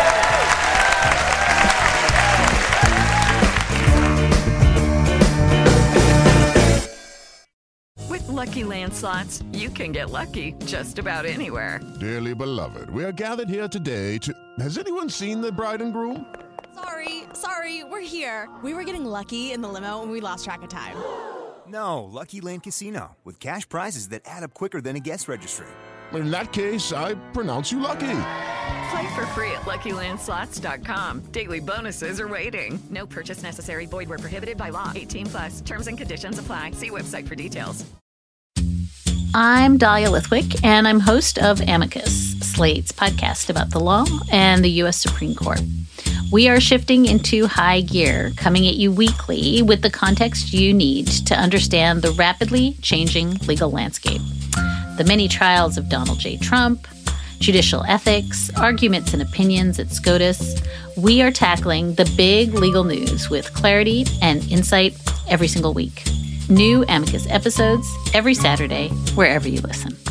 With Lucky Land Slots, you can get lucky just about anywhere. Dearly beloved, we are gathered here today to... Has anyone seen the bride and groom? Sorry, we're here. We were getting lucky in the limo and we lost track of time. No, Lucky Land Casino, with cash prizes that add up quicker than a guest registry. In that case, I pronounce you lucky. Play for free at LuckyLandSlots.com. Daily bonuses are waiting. No purchase necessary. Void where prohibited by law. 18+. Terms and conditions apply. See website for details. I'm Dahlia Lithwick, and I'm host of Amicus, Slate's podcast about the law and the U.S. Supreme Court. We are shifting into high gear, coming at you weekly with the context you need to understand the rapidly changing legal landscape. The many trials of Donald J. Trump, judicial ethics, arguments and opinions at SCOTUS. We are tackling the big legal news with clarity and insight every single week. New Amicus episodes every Saturday, wherever you listen.